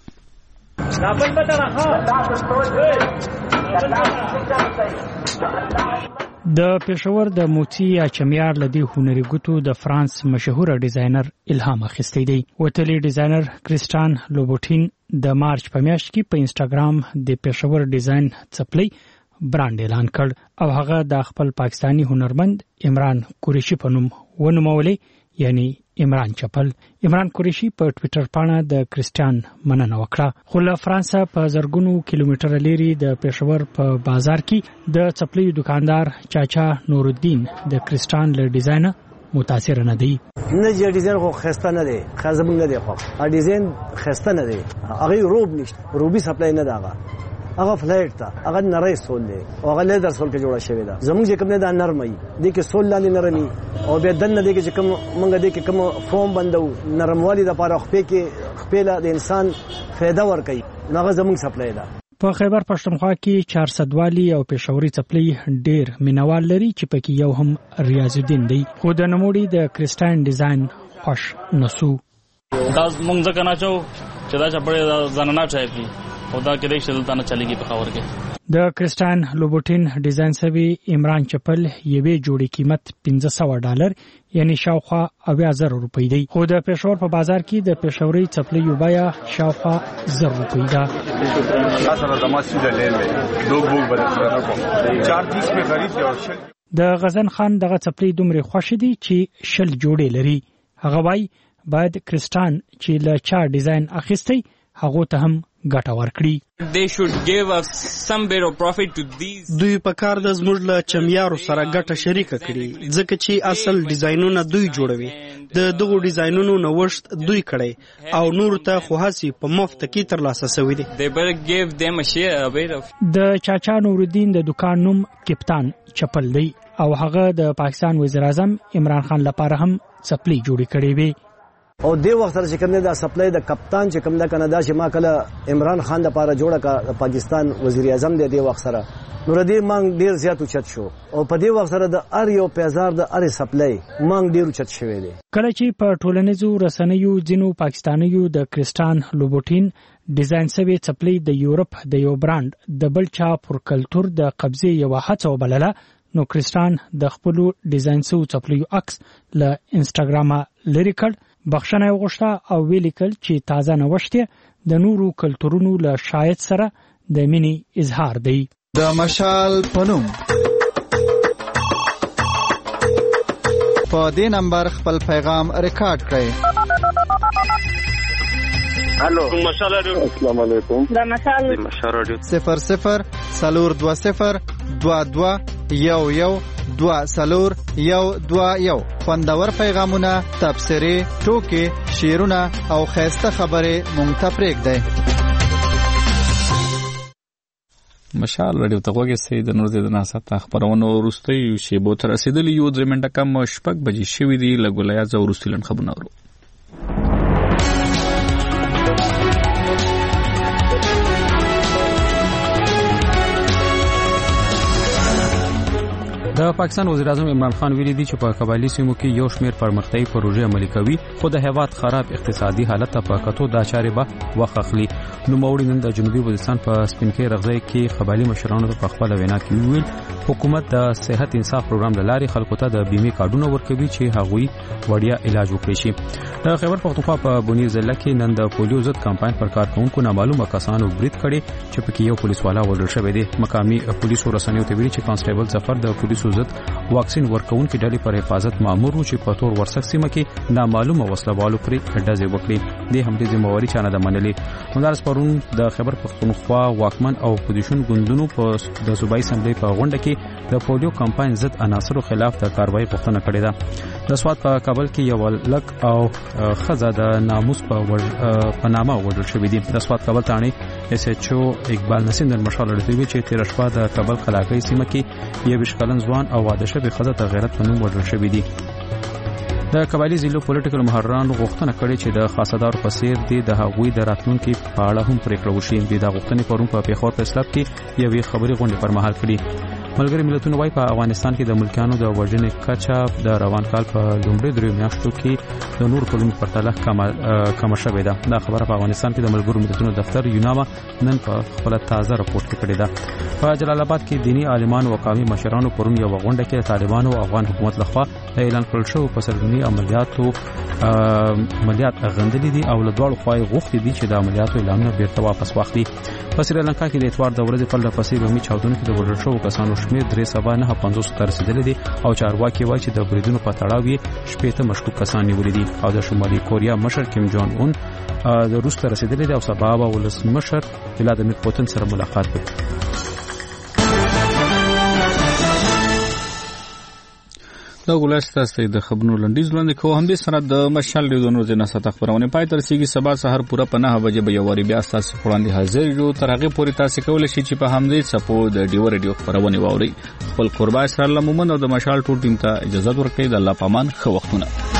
د پېښور د موتی اچمیار لدی هنري ګوتو د فرانس مشهور ډیزاینر الهام اخیستی دی. وتلی ډیزاینر کریسټیان لوبوټین د مارچ په میاشت کې په انسټاګرام د پېښور ډیزاین څپلۍ برانډ اعلان کړ او هغه د خپل پاکستانی هنرمند عمران قریشي په نوم ونومولې، یعنی عمران چپل. عمران قریشي په ټوئیټر پاڼه د کریسټیان مننه وکړه. خو له فرانسه په زرګونو کیلومتره لري د پېښور په بازار کې د چپلۍ دکاندار چاچا نور الدین د کریسټیان له ډیزاین متاثر نه دی. نه چې ډیزاین خو خسته نه دی، خزمون نه دی، خو ا ډیزاین خسته نه دی، هغه روب نشته، روبي سپلای نه داغه، هغه فلیټ تا، هغه نری سول دی، هغه لیدر سول کې جوړه شوی دا. زموږ چې کوم نه دا نرمي دي کې سول لاندې نرمي او به دنه دي کې کوم مونږ دي کې کوم فوم بندو نرموالي د پاره خپې کې خپل د انسان فایده ور کوي، هغه زموږ سپلای دا. په خیبر پښتونخوا کې چهارصد والی او پېښوري څپلۍ ډېر مینوال لري چې پکې یو هم ریاض الدین دی، خو د نوموړي د کرسټاین ډیزاین خوښ نسو. دا مونږ ځکه نه چاو چې دا چپړې ځانونه ټایپ دي او دا کې د شلتا نه چلیږي په خبر کې. د کرسټاین لوبوټین ډیزاین سوي عمران چپل یوې جوړې قیمت پنځه سوه ډالر یعنی شاوخوا اویا زره روپۍ دی، خو د پېښور په بازار کې د پېښوري څپلۍ بیه شاوخوا زر روپۍ ده. د غزن خان دغه څپلۍ دومره خوښ دي چې شل جوړې لري. هغه وايي باید کرسټان چې له چا ډیزاین اخیستی هغه ته هم ګټه ورکړي. They should give us some bit of profit to these. دوی په کار د زموږ له چمیارو سره ګټه شریکه کړي، ځکه چې اصل ډیزاینونه دوی جوړوي. د دغو ډیزاینونو نوښت دوی کړي او نور ته خو هسي په مفت کې ترلاسه شوی دی. They better give them a share a bit of. د چاچا نورالدین د دکان نوم کپتان چپل دی او هغه د پاکستان وزیر اعظم عمران خان لپاره هم څپلۍ جوړې کړې وي. او دی وخت سره چې کوم دا سپلای د کپتان چې کوم دا کنه دا چې ما کله عمران خان د لپاره جوړه کا پاکستان وزیر اعظم دی دی وخت سره نور دی مانګ ډیر زیات اوچت شو او په دی وخت سره د ار یو پیزار د ار سپلای مانګ ډیر اوچت شوی دی. کله چې په ټولنیزو رسنیو ځینو پاکستانیو د کرسټان لوبوټین ډیزاین سوي څپلۍ د یورپ د یو برانډ د بل چا پر کلچر د قبضه یو هڅه وبلله، نو کرسټان د خپل ډیزاین سوي څپلۍ عکس له انسټاګرام لري کړ، بخښنه وغوښته او ویل کړ چې تازه نوښت د نورو کلتورونو له شاهد سره د مینې اظهار دی. د مشال پنوم په دې نمبر خپل پیغام ریکارډ کړئ. الو مشال رادیو. السلام علیکم. د مشال مشال رادیو صفر صفر سلور دو صفر دو دو یو یو دو سلور یو دو یو. خوندور پیغامونه، تبصرې، ټوکې، شعرونه او خیسته خبرې مونږ ته پرېږدئ. مشال رادیو ته غوږی سئ. د نور د ناسته خپرونو وروستیو شیبو ته رسېدلي یو درې منټه کم شپږ بجې شوي دي. له ګولیاځه وروستي لنډ خبرونه اورو. د پاکستان وزیر اعظم عمران خان ویلي دي چې په قبایلی سیمو کې یو شمېر پرمختیایي پروژې عملي کوي، خو د هیواد خراب اقتصادي حالت ته په کتو دا چارې به وخت اخلي. نوموړي نن د جنوبي وزیرستان په سپینکۍ رغځای کې قبایلی مشرانو ته په خپله وینا کې وویل حکومت د صحت انصاف پروګرام له لارې خلکو ته د بیمې کارډونه ورکوي چې هغوی وړیا علاج وکړي شي. د خیبر پښتونخوا په بونیر ضلع کې نن د پولیو ضد کمپاین پر کارکوونکو نامعلومه کسانو برید کړی چې پکې یو پولیس والا وژل شوی دی. مقامي پولیسو رسنیو ته ویلي چې کانسټیبل ظفر د پولیسو ضد واکسین ورکوونکي ډلې پر حفاظت مامور و چې په تور ورسک سیمه کې نامعلومه وسلوالو پرې ډزې وکړې. دې حملې ذمہواري چا نه ده منلې. همداراز پرون د خیبر پښتونخوا واکمن او اپوزیشن ګوندونو په د صوبایي اسمبلی په غونډه کې د پولیو کمپاین ضد عناصرو خلاف د کاروایي غوښتنه کړې ده. د سوات په کابل کې یو لک او ښځه د ناموس په نامه وژل شوې دي. د سوات کابل تاڼې اس ایچ او اقبال نسیم د مشال لړتوي چې تیر شپه د کابل قلاګۍ سیمه کې یو کلن ځوان او واده شوی ښځه ته غیرت په نوم وژل شوې دي. د قبایلی ضلعو پولیټیکل محررانو غوښتنه کړې چې د خاصدارو په څیر دي د هغوی د راتلونکي په اړه هم پریکړه وشي. د غوښتنې پرون په پیښور په اسلام کې یوې خبري غونډې پر مهال کړې. ملګری ملتونو وايي په افغانستان کې د ملکیانو د وژنې کچه د روان کال په لومړي دریو میاشتو کې د نور کلونو په پرتله کمه شوې ده. دا خبره په افغانستان کې د ملګرو ملتونو دفتر یوناما نن په خپل تازه راپورټ کې کړې ده. په جلال آباد کې دینی عالمانو او قومي مشرانو پرون یو غونډه کې طالبانو او افغان حکومت لخوا اعلان کړل شو په سرنی عملیاتو عملیات غندلې دي او له دواړو خواي غوښتي دي چې د عملیاتو اعلانونه بیرته واپس واخلي. په سریلانکا کې د اتوار د ورځې په لپسې بمي چاودنو کې د وژل شوو کسانو شمېر درې سوه نهه پنځوس ته رسېدلی دی او چارواکي وایي چې د بریدونو په تړاو یې شپېته مشکوک کسان نیولي دي. او د شمالي کوریا مشر کیم جون اون د روس ته رسېدلی دی او سبا به ولسمشر ولادیمیر پوتین سره ملاقات وکړي. د دا ګولای ستاسو د خبرونو لنډیز لاندې کوو هم دې سره د مشال ریډونو د نسات خبرونه پای تر سیګي سبا سحر پوره په نه بجې به یو وری بیا تاسو وړاندې حاضر یو تر هغه پورې تاسو کولای شئ چې په همدې سپو د ډیو ریډیو خبرونه واوري خپل قربای سره لمومن او د مشال ټول ټیم ته اجازه ورکړئ د الله پامان خو وختونه